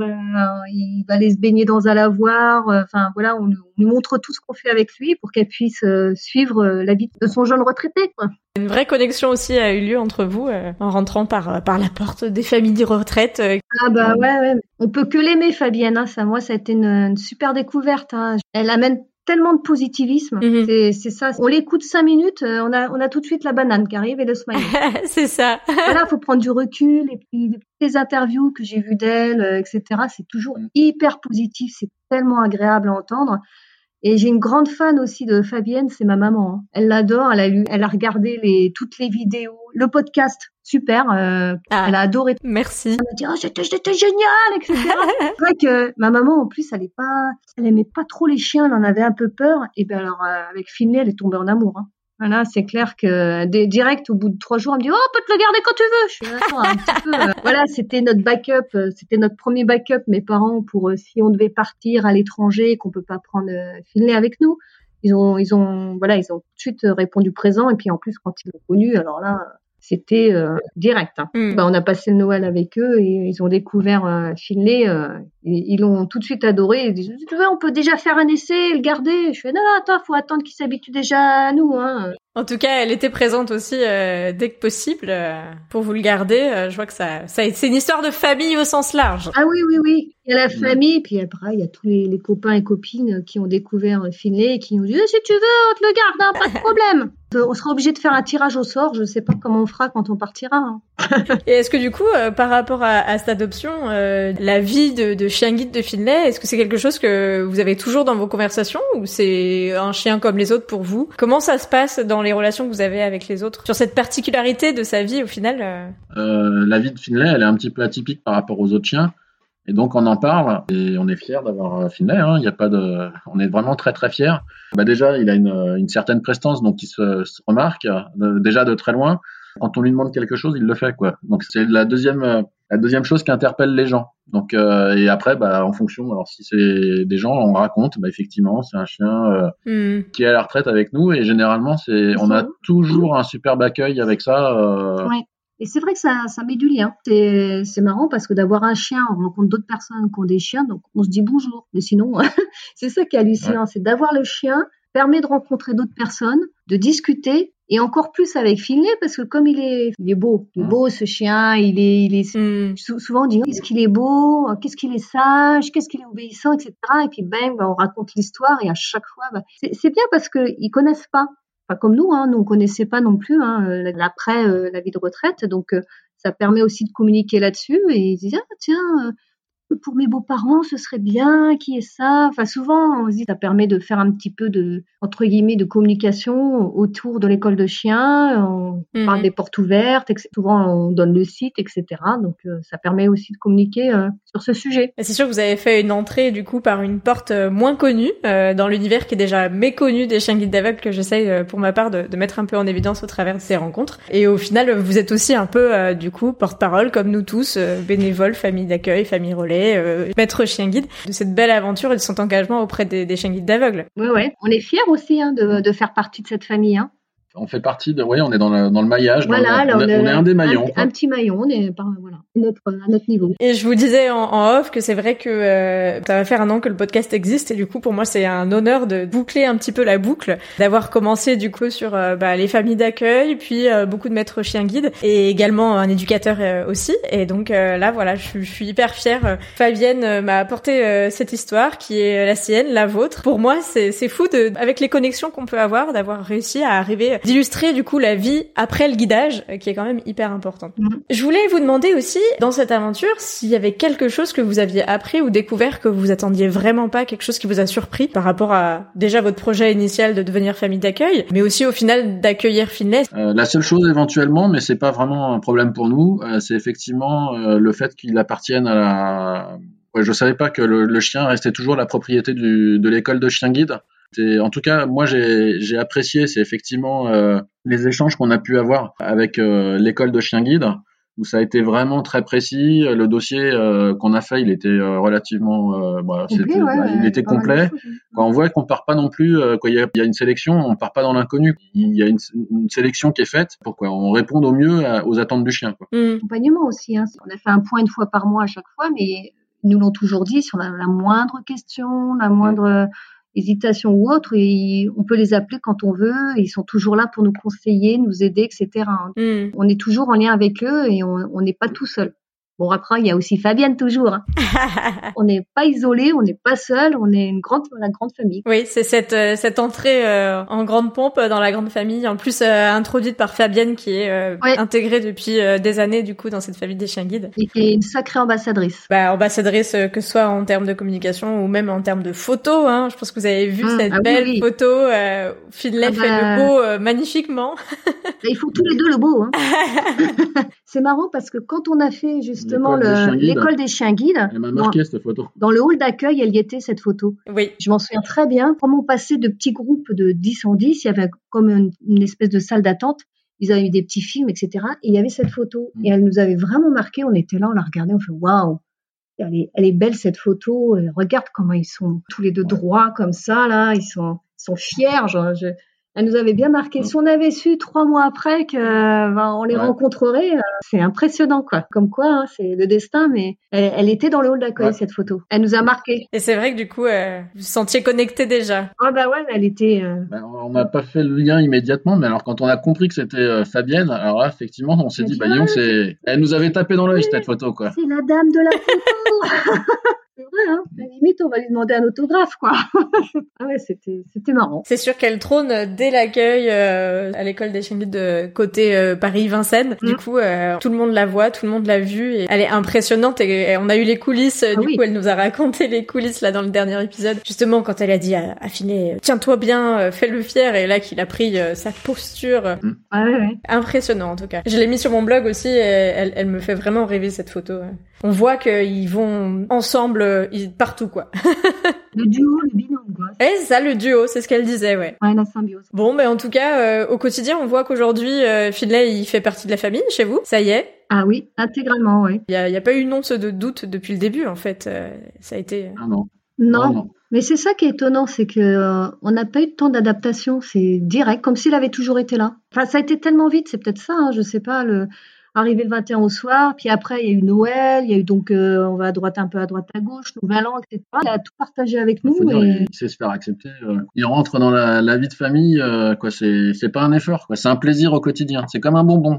Speaker 2: il va aller se baigner dans un lavoir. On nous montre tout ce qu'on fait avec lui pour qu'elle puisse suivre la vie de son jeune retraité, quoi.
Speaker 1: Une vraie connexion aussi a eu lieu entre vous en rentrant par la porte des familles de retraite.
Speaker 2: Ouais. On peut que l'aimer, Fabienne. Hein. Ça a été une super découverte. Hein. Elle amène tellement de positivisme, c'est ça. On l'écoute 5 minutes, on a tout de suite la banane qui arrive et le smiley.
Speaker 1: C'est ça.
Speaker 2: Voilà, faut prendre du recul et puis les interviews que j'ai vues d'elle, etc. C'est toujours hyper positif, c'est tellement agréable à entendre. Et j'ai une grande fan aussi de Fabienne, c'est ma maman. Hein. Elle l'adore, elle a regardé toutes les vidéos, le podcast, super. Elle a adoré.
Speaker 1: Merci.
Speaker 2: Elle m'a dit c'était génial, etc. C'est vrai que ma maman en plus, elle aimait pas trop les chiens, elle en avait un peu peur. Et ben alors avec Finlay, elle est tombée en amour. Hein. Voilà, c'est clair que direct au bout de 3 jours, elle me dit on peut te le garder quand tu veux. Je suis attends un petit peu. Voilà, c'était notre backup, c'était notre premier backup, mes parents, pour si on devait partir à l'étranger et qu'on peut pas prendre Finlay avec nous. Ils ont tout de suite répondu présent et puis en plus quand ils l'ont connu, alors là c'était direct. Hein. On a passé le Noël avec eux et ils ont découvert Finlay. Ils l'ont tout de suite adoré. Ils disent, si tu veux, on peut déjà faire un essai et le garder. Je fais, non, attends, faut attendre qu'il s'habitue déjà à nous. Hein.
Speaker 1: En tout cas, elle était présente aussi dès que possible pour vous le garder. Je vois que c'est une histoire de famille au sens large.
Speaker 2: Ah oui. Il y a la famille, puis après, il y a tous les copains et copines qui ont découvert Finlay et qui nous disent, si tu veux, on te le garde, hein, pas de problème. On sera obligé de faire un tirage au sort. Je sais pas comment on fera quand on partira. Hein.
Speaker 1: Et est-ce que du coup, par rapport à cette adoption, la vie de chien guide de Finlay, est-ce que c'est quelque chose que vous avez toujours dans vos conversations ou c'est un chien comme les autres pour vous? Comment ça se passe dans les relations que vous avez avec les autres sur cette particularité de sa vie au final?
Speaker 3: La vie de Finlay, elle est un petit peu atypique par rapport aux autres chiens. Et donc on en parle et on est fiers d'avoir Finlay. Hein. On est vraiment très très fiers. Déjà, il a une certaine prestance, donc il se remarque déjà de très loin. Quand on lui demande quelque chose, il le fait, quoi. Donc c'est la deuxième chose qui interpelle les gens. Donc et après, en fonction, alors si c'est des gens, on raconte, effectivement, c'est un chien qui est à la retraite avec nous et généralement on a toujours un superbe accueil avec ça.
Speaker 2: Ouais. Et c'est vrai que ça met du lien. C'est marrant parce que d'avoir un chien, on rencontre d'autres personnes qui ont des chiens, donc on se dit bonjour. Mais sinon, c'est ça qui est hallucinant, c'est d'avoir le chien, permet de rencontrer d'autres personnes, de discuter, et encore plus avec Finlay parce que comme il est beau, ce chien, il est souvent on dit qu'est-ce qu'il est beau, qu'est-ce qu'il est sage, qu'est-ce qu'il est obéissant, etc. Et puis on raconte l'histoire et à chaque fois, c'est bien parce que ils connaissent pas. Enfin, comme nous, nous on connaissait pas non plus l'après la vie de retraite, donc ça permet aussi de communiquer là-dessus et ils disent pour mes beaux-parents ce serait bien qui est ça. Enfin souvent on se dit ça permet de faire un petit peu de entre guillemets de communication autour de l'école de chiens. On parle des portes ouvertes, etc. Souvent on donne le site, etc. Donc ça permet aussi de communiquer sur ce sujet.
Speaker 1: Et c'est sûr que vous avez fait une entrée du coup par une porte moins connue dans l'univers qui est déjà méconnu des chiens guides d'aveugles que j'essaye pour ma part de mettre un peu en évidence au travers de ces rencontres. Et au final vous êtes aussi un peu du coup porte-parole comme nous tous, bénévoles, famille d'accueil, famille relais, maître chien guide de cette belle aventure et de son engagement auprès des chiens guides d'aveugles.
Speaker 2: Ouais. On est fiers aussi de faire partie de cette famille. Hein.
Speaker 3: On fait partie on est dans le maillage.
Speaker 2: Voilà,
Speaker 3: on est un des maillons.
Speaker 2: Un petit maillon, voilà. à notre niveau.
Speaker 1: Et je vous disais en off que c'est vrai que ça va faire 1 an que le podcast existe et du coup pour moi c'est un honneur de boucler un petit peu la boucle, d'avoir commencé du coup sur les familles d'accueil, puis beaucoup de maîtres chiens guides et également un éducateur aussi. Et donc là voilà, je suis hyper fière. Fabienne m'a apporté cette histoire qui est la sienne, la vôtre. Pour moi c'est fou avec les connexions qu'on peut avoir, d'avoir réussi à arriver d'illustrer du coup la vie après le guidage qui est quand même hyper importante. Je voulais vous demander aussi dans cette aventure s'il y avait quelque chose que vous aviez appris ou découvert que vous attendiez vraiment pas, quelque chose qui vous a surpris par rapport à déjà votre projet initial de devenir famille d'accueil, mais aussi au final d'accueillir Finlay.
Speaker 3: La seule chose éventuellement, mais c'est pas vraiment un problème pour nous, c'est effectivement le fait qu'il appartienne à la... Ouais, je savais pas que le chien restait toujours la propriété de l'école de chien guide. En tout cas, moi j'ai apprécié, c'est effectivement les échanges qu'on a pu avoir avec l'école de chien guide, où ça a été vraiment très précis. Le dossier qu'on a fait, il était relativement, il était complet. Quand on voit qu'on part pas non plus, quand il y a une sélection, on part pas dans l'inconnu. Il y a une sélection qui est faite pour qu'on réponde au mieux aux attentes du chien, quoi.
Speaker 2: Accompagnement aussi, hein. On a fait un point 1 fois par mois à chaque fois, mais ils nous l'ont toujours dit, si on a la moindre question, la moindre hésitation ou autre, et on peut les appeler quand on veut, ils sont toujours là pour nous conseiller, nous aider, etc. On est toujours en lien avec eux et on n'est pas tout seul. Bon, après, il y a aussi Fabienne toujours. Hein. On n'est pas isolés, on n'est pas seul, on est la grande famille.
Speaker 1: Oui, c'est cette entrée en grande pompe dans la grande famille, en plus introduite par Fabienne qui est intégrée depuis des années du coup dans cette famille des chiens guides.
Speaker 2: Et qui est une sacrée ambassadrice.
Speaker 1: Ambassadrice que ce soit en termes de communication ou même en termes de photos. Hein. Je pense que vous avez vu cette belle photo. Finlay fait le beau magnifiquement.
Speaker 2: Ils font tous les deux le beau. Hein. C'est marrant parce que quand on a fait justement l'école des chiens guides,
Speaker 3: elle m'a marqué cette photo.
Speaker 2: Dans le hall d'accueil, elle y était cette photo.
Speaker 1: Oui.
Speaker 2: Je m'en souviens très bien. Comme on passait de petits groupes de 10 en 10, il y avait comme une espèce de salle d'attente. Ils avaient eu des petits films, etc. Et il y avait cette photo. Et elle nous avait vraiment marqué. On était là, on la regardait, on fait waouh. Elle est belle cette photo. Et regarde comment ils sont tous les deux droits comme ça là. Ils sont fiers. Elle nous avait bien marqué. Si on avait su 3 mois après on les rencontrerait, c'est impressionnant quoi. Comme quoi, hein, c'est le destin. Mais elle était dans le hall d'accueil cette photo. Elle nous a marqué.
Speaker 1: Et c'est vrai que du coup, vous vous sentiez connecté déjà.
Speaker 2: Ah bah ouais, elle était.
Speaker 3: On n'a pas fait le lien immédiatement, mais alors quand on a compris que c'était Fabienne, alors là effectivement, on s'est dit elle nous avait tapé dans l'œil cette photo quoi.
Speaker 2: C'est la dame de la photo. C'est vrai, hein. À la limite, on va lui demander un autographe, quoi. Ah ouais, c'était marrant.
Speaker 1: C'est sûr qu'elle trône dès l'accueil à l'école des chiens guides de côté Paris-Vincennes. Du coup, tout le monde la voit, tout le monde l'a vue et elle est impressionnante et on a eu les coulisses. Du coup, elle nous a raconté les coulisses là dans le dernier épisode. Justement, quand elle a dit à Finlay, tiens-toi bien, fais-le fier, et là qu'il a pris sa posture. Impressionnant en tout cas. Je l'ai mis sur mon blog aussi et elle me fait vraiment rêver cette photo. On voit qu'ils vont ensemble partout quoi.
Speaker 2: Le duo, le binôme quoi.
Speaker 1: Et c'est ça, le duo, c'est ce qu'elle disait, ouais.
Speaker 2: Ouais, la symbiose.
Speaker 1: Bon, mais en tout cas, au quotidien, on voit qu'aujourd'hui, Finlay, il fait partie de la famille chez vous, ça y est.
Speaker 2: Ah oui, intégralement, oui.
Speaker 1: Il y a pas eu une once de doute depuis le début, en fait. Ça a été.
Speaker 3: Ah non.
Speaker 2: Non. Mais c'est ça qui est étonnant, c'est que on n'a pas eu de temps d'adaptation, c'est direct, comme s'il avait toujours été là. Enfin, ça a été tellement vite, c'est peut-être ça, hein, je sais pas. Arrivé le 21 au soir, puis après il y a eu Noël, il y a eu donc on va à droite à gauche, Nouvel An, etc. Il a tout partagé avec nous.
Speaker 3: Il sait se faire accepter. Il rentre dans la vie de famille, quoi. C'est pas un effort, quoi. C'est un plaisir au quotidien. C'est comme un bonbon.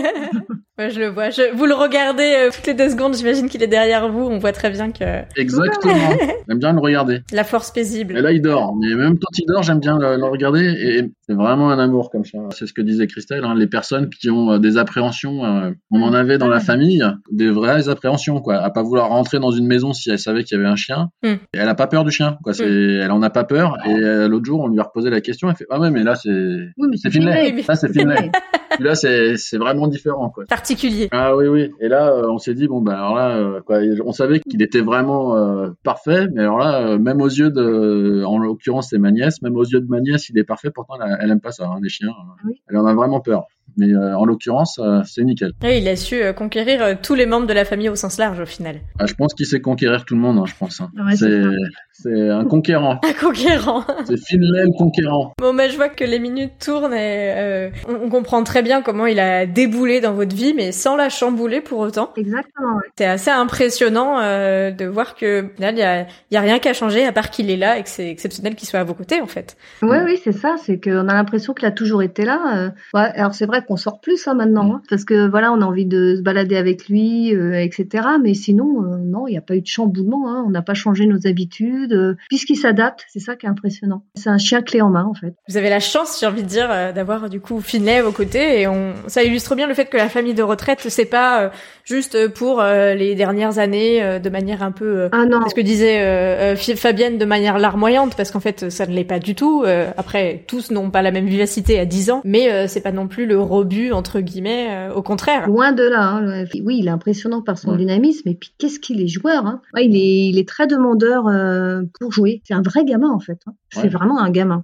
Speaker 1: Ouais, je le vois. Vous le regardez toutes les 2 secondes. J'imagine qu'il est derrière vous. On voit très bien que.
Speaker 3: Exactement. J'aime bien le regarder.
Speaker 1: La force paisible.
Speaker 3: Et là il dort. Mais même quand il dort, j'aime bien le regarder. Et c'est vraiment un amour comme ça. C'est ce que disait Christelle. Hein, les personnes qui ont des appréhensions. On en avait dans la famille des vraies appréhensions, quoi, à pas vouloir rentrer dans une maison si elle savait qu'il y avait un chien. Et elle a pas peur du chien, quoi. Elle en a pas peur. Et l'autre jour, on lui a reposé la question. Elle fait ah ouais, mais là c'est Finlay. Là c'est Finlay. Puis là c'est vraiment différent, quoi.
Speaker 1: Particulier.
Speaker 3: Ah oui. Et là on s'est dit bon bah alors là quoi, on savait qu'il était vraiment parfait, mais alors là même aux yeux en l'occurrence c'est ma nièce, même aux yeux de ma nièce il est parfait. Pourtant elle aime pas ça, hein, les chiens. Elle en a vraiment peur. Mais en l'occurrence, c'est nickel.
Speaker 1: Oui, il a su conquérir tous les membres de la famille au sens large, au final.
Speaker 3: Je pense qu'il sait conquérir tout le monde, hein, je pense. Hein.
Speaker 2: Ouais,
Speaker 3: c'est un conquérant.
Speaker 1: Un conquérant.
Speaker 3: C'est Finlay le conquérant.
Speaker 1: Bon, mais je vois que les minutes tournent et on comprend très très bien comment il a déboulé dans votre vie, mais sans la chambouler pour autant.
Speaker 2: Exactement. Ouais.
Speaker 1: C'est assez impressionnant de voir que au final, il y a rien qu'à changer à part qu'il est là et que c'est exceptionnel qu'il soit à vos côtés en fait.
Speaker 2: Oui, c'est ça. C'est qu'on a l'impression qu'il a toujours été là. Ouais, alors c'est vrai qu'on sort plus maintenant, parce que voilà, on a envie de se balader avec lui, etc. Mais sinon, non, il n'y a pas eu de chamboulement. On n'a pas changé nos habitudes, puisqu'il s'adapte. C'est ça qui est impressionnant. C'est un chien clé en main en fait.
Speaker 1: Vous avez la chance, j'ai envie de dire, d'avoir du coup Finlay à vos côtés, et ça illustre bien le fait que la famille de retraite, c'est pas juste pour les dernières années de manière un peu c'est ce que disait Fabienne, de manière larmoyante, parce qu'en fait ça ne l'est pas du tout. Après, tous n'ont pas la même vivacité à 10 ans, mais c'est pas non plus le rebut entre guillemets, au contraire.
Speaker 2: Loin de là. Oui, il est impressionnant par son dynamisme, et puis qu'est-ce qu'il est joueur. Ouais, il est très demandeur pour jouer. C'est un vrai gamin en fait. C'est vraiment un gamin.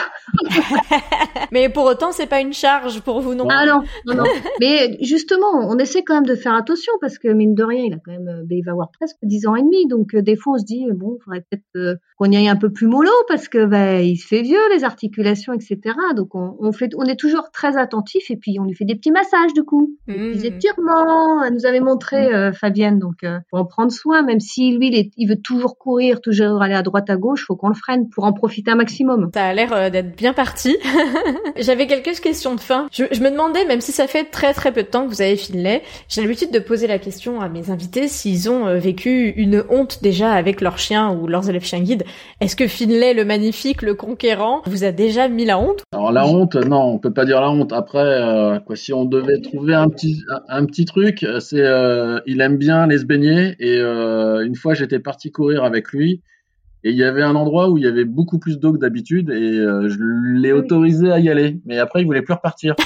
Speaker 1: Mais pour autant, c'est pas une charge pour vous, non?
Speaker 2: Ah non. Mais justement, on essaie quand même de faire attention, parce que mine de rien, il va avoir presque 10 ans et demi. Donc des fois, on se dit bon, faudrait peut-être qu'on y aille un peu plus mollo, parce que il se fait vieux, les articulations, etc. Donc on est toujours très attentif, et puis on lui fait des petits massages du coup, des petits étirements. Elle nous avait montré Fabienne, donc faut en prendre soin. Même si lui, il veut toujours courir, toujours aller à droite à gauche, faut qu'on le freine pour en profiter un maximum.
Speaker 1: Ça a l'air d'être bien parti. J'avais quelques questions de fin. Je me demandais, même si ça fait très très peu de temps que vous avez Finlay, j'ai l'habitude de poser la question à mes invités s'ils ont vécu une honte déjà avec leurs chiens ou leurs élèves chiens guides. Est-ce que Finlay, le magnifique, le conquérant, vous a déjà mis la honte?
Speaker 3: Alors la honte, non, on peut pas dire la honte. Après, si on devait trouver un petit truc, c'est il aime bien aller se baigner, et une fois j'étais parti courir avec lui. Et il y avait un endroit où il y avait beaucoup plus d'eau que d'habitude, et je l'ai autorisé à y aller. Mais après, il voulait plus repartir.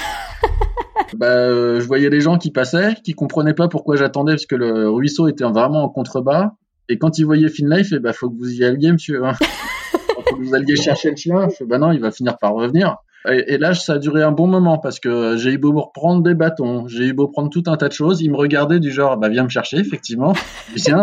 Speaker 3: Je voyais les gens qui passaient, qui comprenaient pas pourquoi j'attendais, parce que le ruisseau était vraiment en contrebas. Et quand ils voyaient Finlay, il fait faut que vous y alliez, monsieur. Faut que vous alliez chercher le chien. Je fais non, il va finir par revenir. Et là, ça a duré un bon moment, parce que j'ai eu beau reprendre des bâtons, j'ai eu beau prendre tout un tas de choses. Il me regardait du genre, viens me chercher, effectivement. Viens.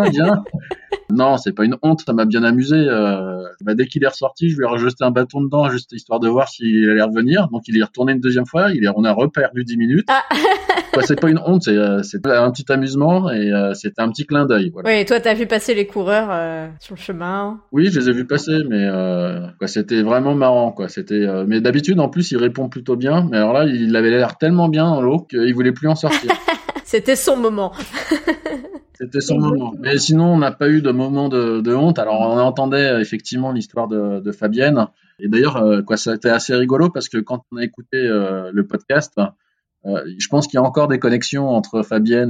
Speaker 3: Non, c'est pas une honte, ça m'a bien amusé. Dès qu'il est ressorti, je lui ai rejeté un bâton dedans, juste histoire de voir s'il allait revenir. Donc il est retourné une deuxième fois, on a reperdu 10 minutes. C'est pas une honte, c'est un petit amusement, et c'était un petit clin d'œil. Voilà.
Speaker 1: Oui, toi t'as vu passer les coureurs sur le chemin.
Speaker 3: Oui, je les ai vus passer, mais c'était vraiment marrant, quoi. Mais d'habitude, en plus, il répond plutôt bien. Mais alors là, il avait l'air tellement bien dans l'eau qu'il voulait plus en sortir.
Speaker 1: C'était son moment.
Speaker 3: C'était son moment. Mais sinon, on n'a pas eu de moment de honte. Alors, on entendait effectivement l'histoire de Fabienne. Et d'ailleurs, ça a été assez rigolo, parce que quand on a écouté le podcast, je pense qu'il y a encore des connexions entre Fabienne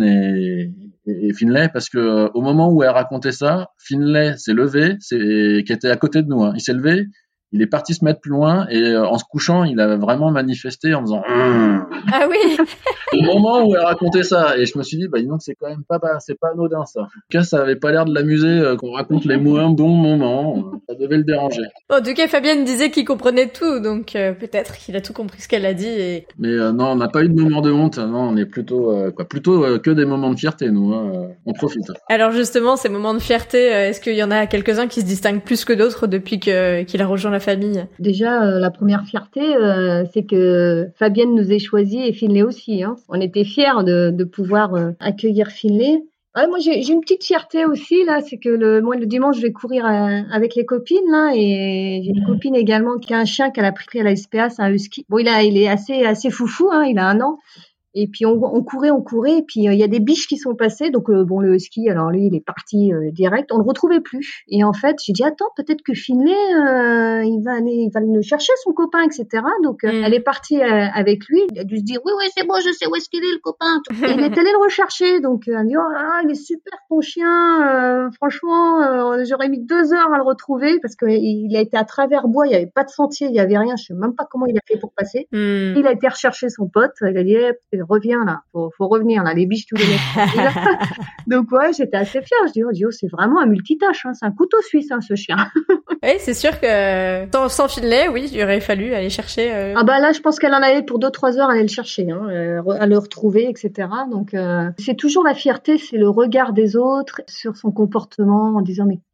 Speaker 3: et Finlay, parce que au moment où elle racontait ça, Finlay s'est levé, qui était à côté de nous. Il s'est levé, il est parti se mettre plus loin, et en se couchant, il a vraiment manifesté en faisant
Speaker 1: Ah oui.
Speaker 3: Au moment où elle racontait ça, et je me suis dit non, c'est quand même c'est pas anodin ça. En tout cas, ça avait pas l'air de l'amuser qu'on raconte les moins bons moments. Ça devait le déranger.
Speaker 1: En tout cas, Fabienne disait qu'il comprenait tout, donc peut-être qu'il a tout compris ce qu'elle a dit.
Speaker 3: Mais non, on n'a pas eu de moment de honte. Non, on est plutôt que des moments de fierté, nous. On profite.
Speaker 1: Alors justement, ces moments de fierté, est-ce qu'il y en a quelques-uns qui se distinguent plus que d'autres depuis qu'il a rejoint la famille? Déjà,
Speaker 2: la première fierté, c'est que Fabienne nous ait choisis, et Finlay aussi. On était fiers de pouvoir accueillir Finlay. Moi, j'ai une petite fierté aussi là, c'est que le dimanche, je vais courir avec les copines là, et j'ai une copine également qui a un chien qu'elle a pris à la SPA, c'est un husky. Bon, il est assez foufou, il a 1 an. Et puis on courait, et puis il y a des biches qui sont passées. Donc le husky, alors lui, il est parti direct. On le retrouvait plus. Et en fait, j'ai dit attends, peut-être que Finlay, il va le chercher son copain, etc. Donc elle est partie avec lui. Il a dû se dire oui, c'est bon, je sais où est-ce qu'il est le copain. Et il est allé le rechercher. Donc elle dit il est super ton chien. Franchement, j'aurais mis 2 heures à le retrouver, parce que il a été à travers bois. Il y avait pas de sentier, il y avait rien. Je sais même pas comment il a fait pour passer. Il a été rechercher son pote. Il a dit reviens là, faut revenir là, les biches tous les mecs. Donc ouais, j'étais assez fière. Je dis c'est vraiment un multitâche, c'est un couteau suisse ce chien.
Speaker 1: Oui, c'est sûr que sans Finlay, oui, il aurait fallu aller chercher.
Speaker 2: Là, je pense qu'elle en avait pour 2-3 heures, aller le chercher, à le retrouver, etc. Donc c'est toujours la fierté, c'est le regard des autres sur son comportement, en disant mais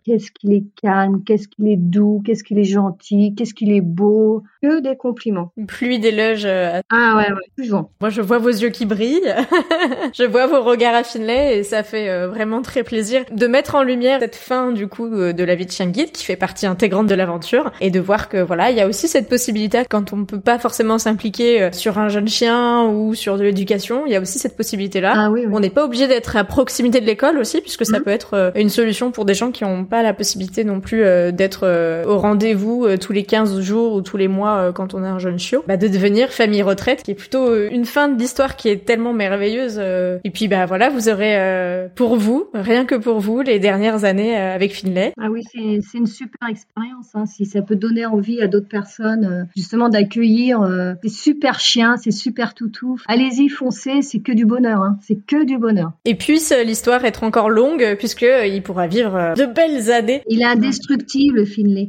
Speaker 2: qu'est-ce qu'il est calme, qu'est-ce qu'il est doux, qu'est-ce qu'il est gentil, qu'est-ce qu'il est beau. Que des compliments.
Speaker 1: Une pluie d'éloges.
Speaker 2: Ah ouais, toujours.
Speaker 1: Moi, je vois vos yeux qui brillent. Je vois vos regards à Finlay et ça fait vraiment très plaisir de mettre en lumière cette fin, du coup, de la vie de chien guide qui fait partie intégrante de l'aventure et de voir que, voilà, il y a aussi cette possibilité quand on peut pas forcément s'impliquer sur un jeune chien ou sur de l'éducation, il y a aussi cette possibilité-là.
Speaker 2: Ah oui, oui.
Speaker 1: On n'est pas obligé d'être à proximité de l'école aussi, puisque ça peut être une solution pour des gens qui n'ont pas la possibilité non plus d'être au rendez-vous tous les 15 jours ou tous les mois quand on a un jeune chiot, de devenir famille retraite, qui est plutôt une fin de l'histoire qui est tellement merveilleuse. Et puis voilà, vous aurez pour vous, rien que pour vous, les dernières années avec Finlay.
Speaker 2: Ah oui, c'est une super expérience, hein, si ça peut donner envie à d'autres personnes justement d'accueillir ces super chiens, ces super toutous. Allez-y, foncez, c'est que du bonheur, hein, c'est que du bonheur.
Speaker 1: Et puisse l'histoire être encore longue, puisque il pourra vivre de belles années.
Speaker 2: Il est indestructible, Finlay.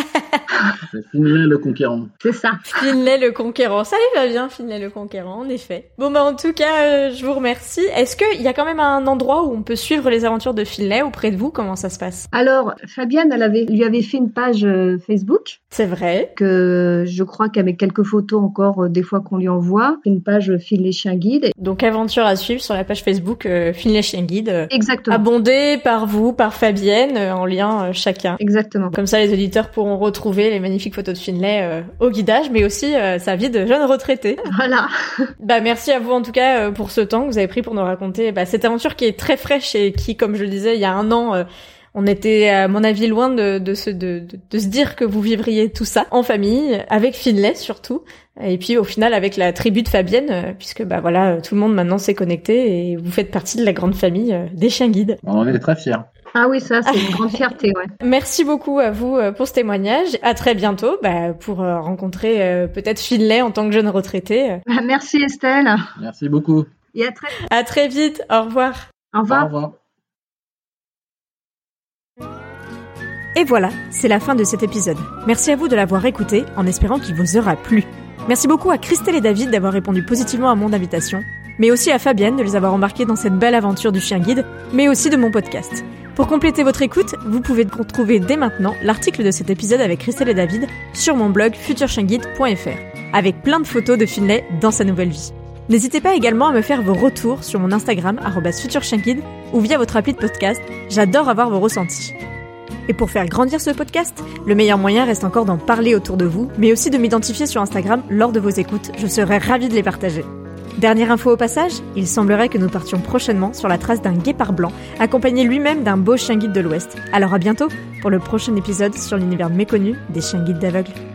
Speaker 3: C'est Finlay le conquérant.
Speaker 2: C'est ça.
Speaker 1: Finlay le conquérant. Ça lui va bien, Finlay le conquérant, en effet. Bon, en tout cas, je vous remercie. Est-ce qu'il y a quand même un endroit où on peut suivre les aventures de Finlay auprès de vous? Comment ça se passe?
Speaker 2: Alors, Fabienne, lui avait fait une page Facebook.
Speaker 1: C'est vrai.
Speaker 2: Que je crois qu'avec quelques photos encore, des fois qu'on lui envoie. Une page Finlay Chien Guide.
Speaker 1: Donc, aventure à suivre sur la page Facebook Finlay Chien Guide.
Speaker 2: Exactement.
Speaker 1: Abondée par vous, par Fabienne, en lien chacun.
Speaker 2: Exactement.
Speaker 1: Comme ça, les auditeurs pourront retrouver les magnifiques photos de Finlay au guidage, mais aussi sa vie de jeune retraité.
Speaker 2: Voilà.
Speaker 1: Merci à vous en tout cas pour ce temps que vous avez pris pour nous raconter cette aventure qui est très fraîche et qui, comme je le disais, il y a un an, on était à mon avis loin de se dire que vous vivriez tout ça en famille, avec Finlay surtout, et puis au final avec la tribu de Fabienne, puisque voilà, tout le monde maintenant s'est connecté et vous faites partie de la grande famille des chiens guides.
Speaker 3: On est très fiers.
Speaker 2: Ah oui, ça, c'est une grande fierté, ouais.
Speaker 1: Merci beaucoup à vous pour ce témoignage. À très bientôt, pour rencontrer peut-être Finlay en tant que jeune retraité.
Speaker 2: Merci Estelle.
Speaker 3: Merci beaucoup.
Speaker 2: Et
Speaker 1: à très vite. Au revoir.
Speaker 2: Au revoir.
Speaker 3: Au revoir.
Speaker 1: Et voilà, c'est la fin de cet épisode. Merci à vous de l'avoir écouté, en espérant qu'il vous aura plu. Merci beaucoup à Christelle et David d'avoir répondu positivement à mon invitation, mais aussi à Fabienne de les avoir embarqués dans cette belle aventure du chien guide, mais aussi de mon podcast. Pour compléter votre écoute, vous pouvez retrouver dès maintenant l'article de cet épisode avec Christelle et David sur mon blog futurchienguide.fr, avec plein de photos de Finlay dans sa nouvelle vie. N'hésitez pas également à me faire vos retours sur mon Instagram @futurchienguide ou via votre appli de podcast, j'adore avoir vos ressentis. Et pour faire grandir ce podcast, le meilleur moyen reste encore d'en parler autour de vous, mais aussi de m'identifier sur Instagram lors de vos écoutes, je serai ravie de les partager. Dernière info au passage, il semblerait que nous partions prochainement sur la trace d'un guépard blanc, accompagné lui-même d'un beau chien guide de l'Ouest. Alors à bientôt pour le prochain épisode sur l'univers méconnu des chiens guides d'aveugles.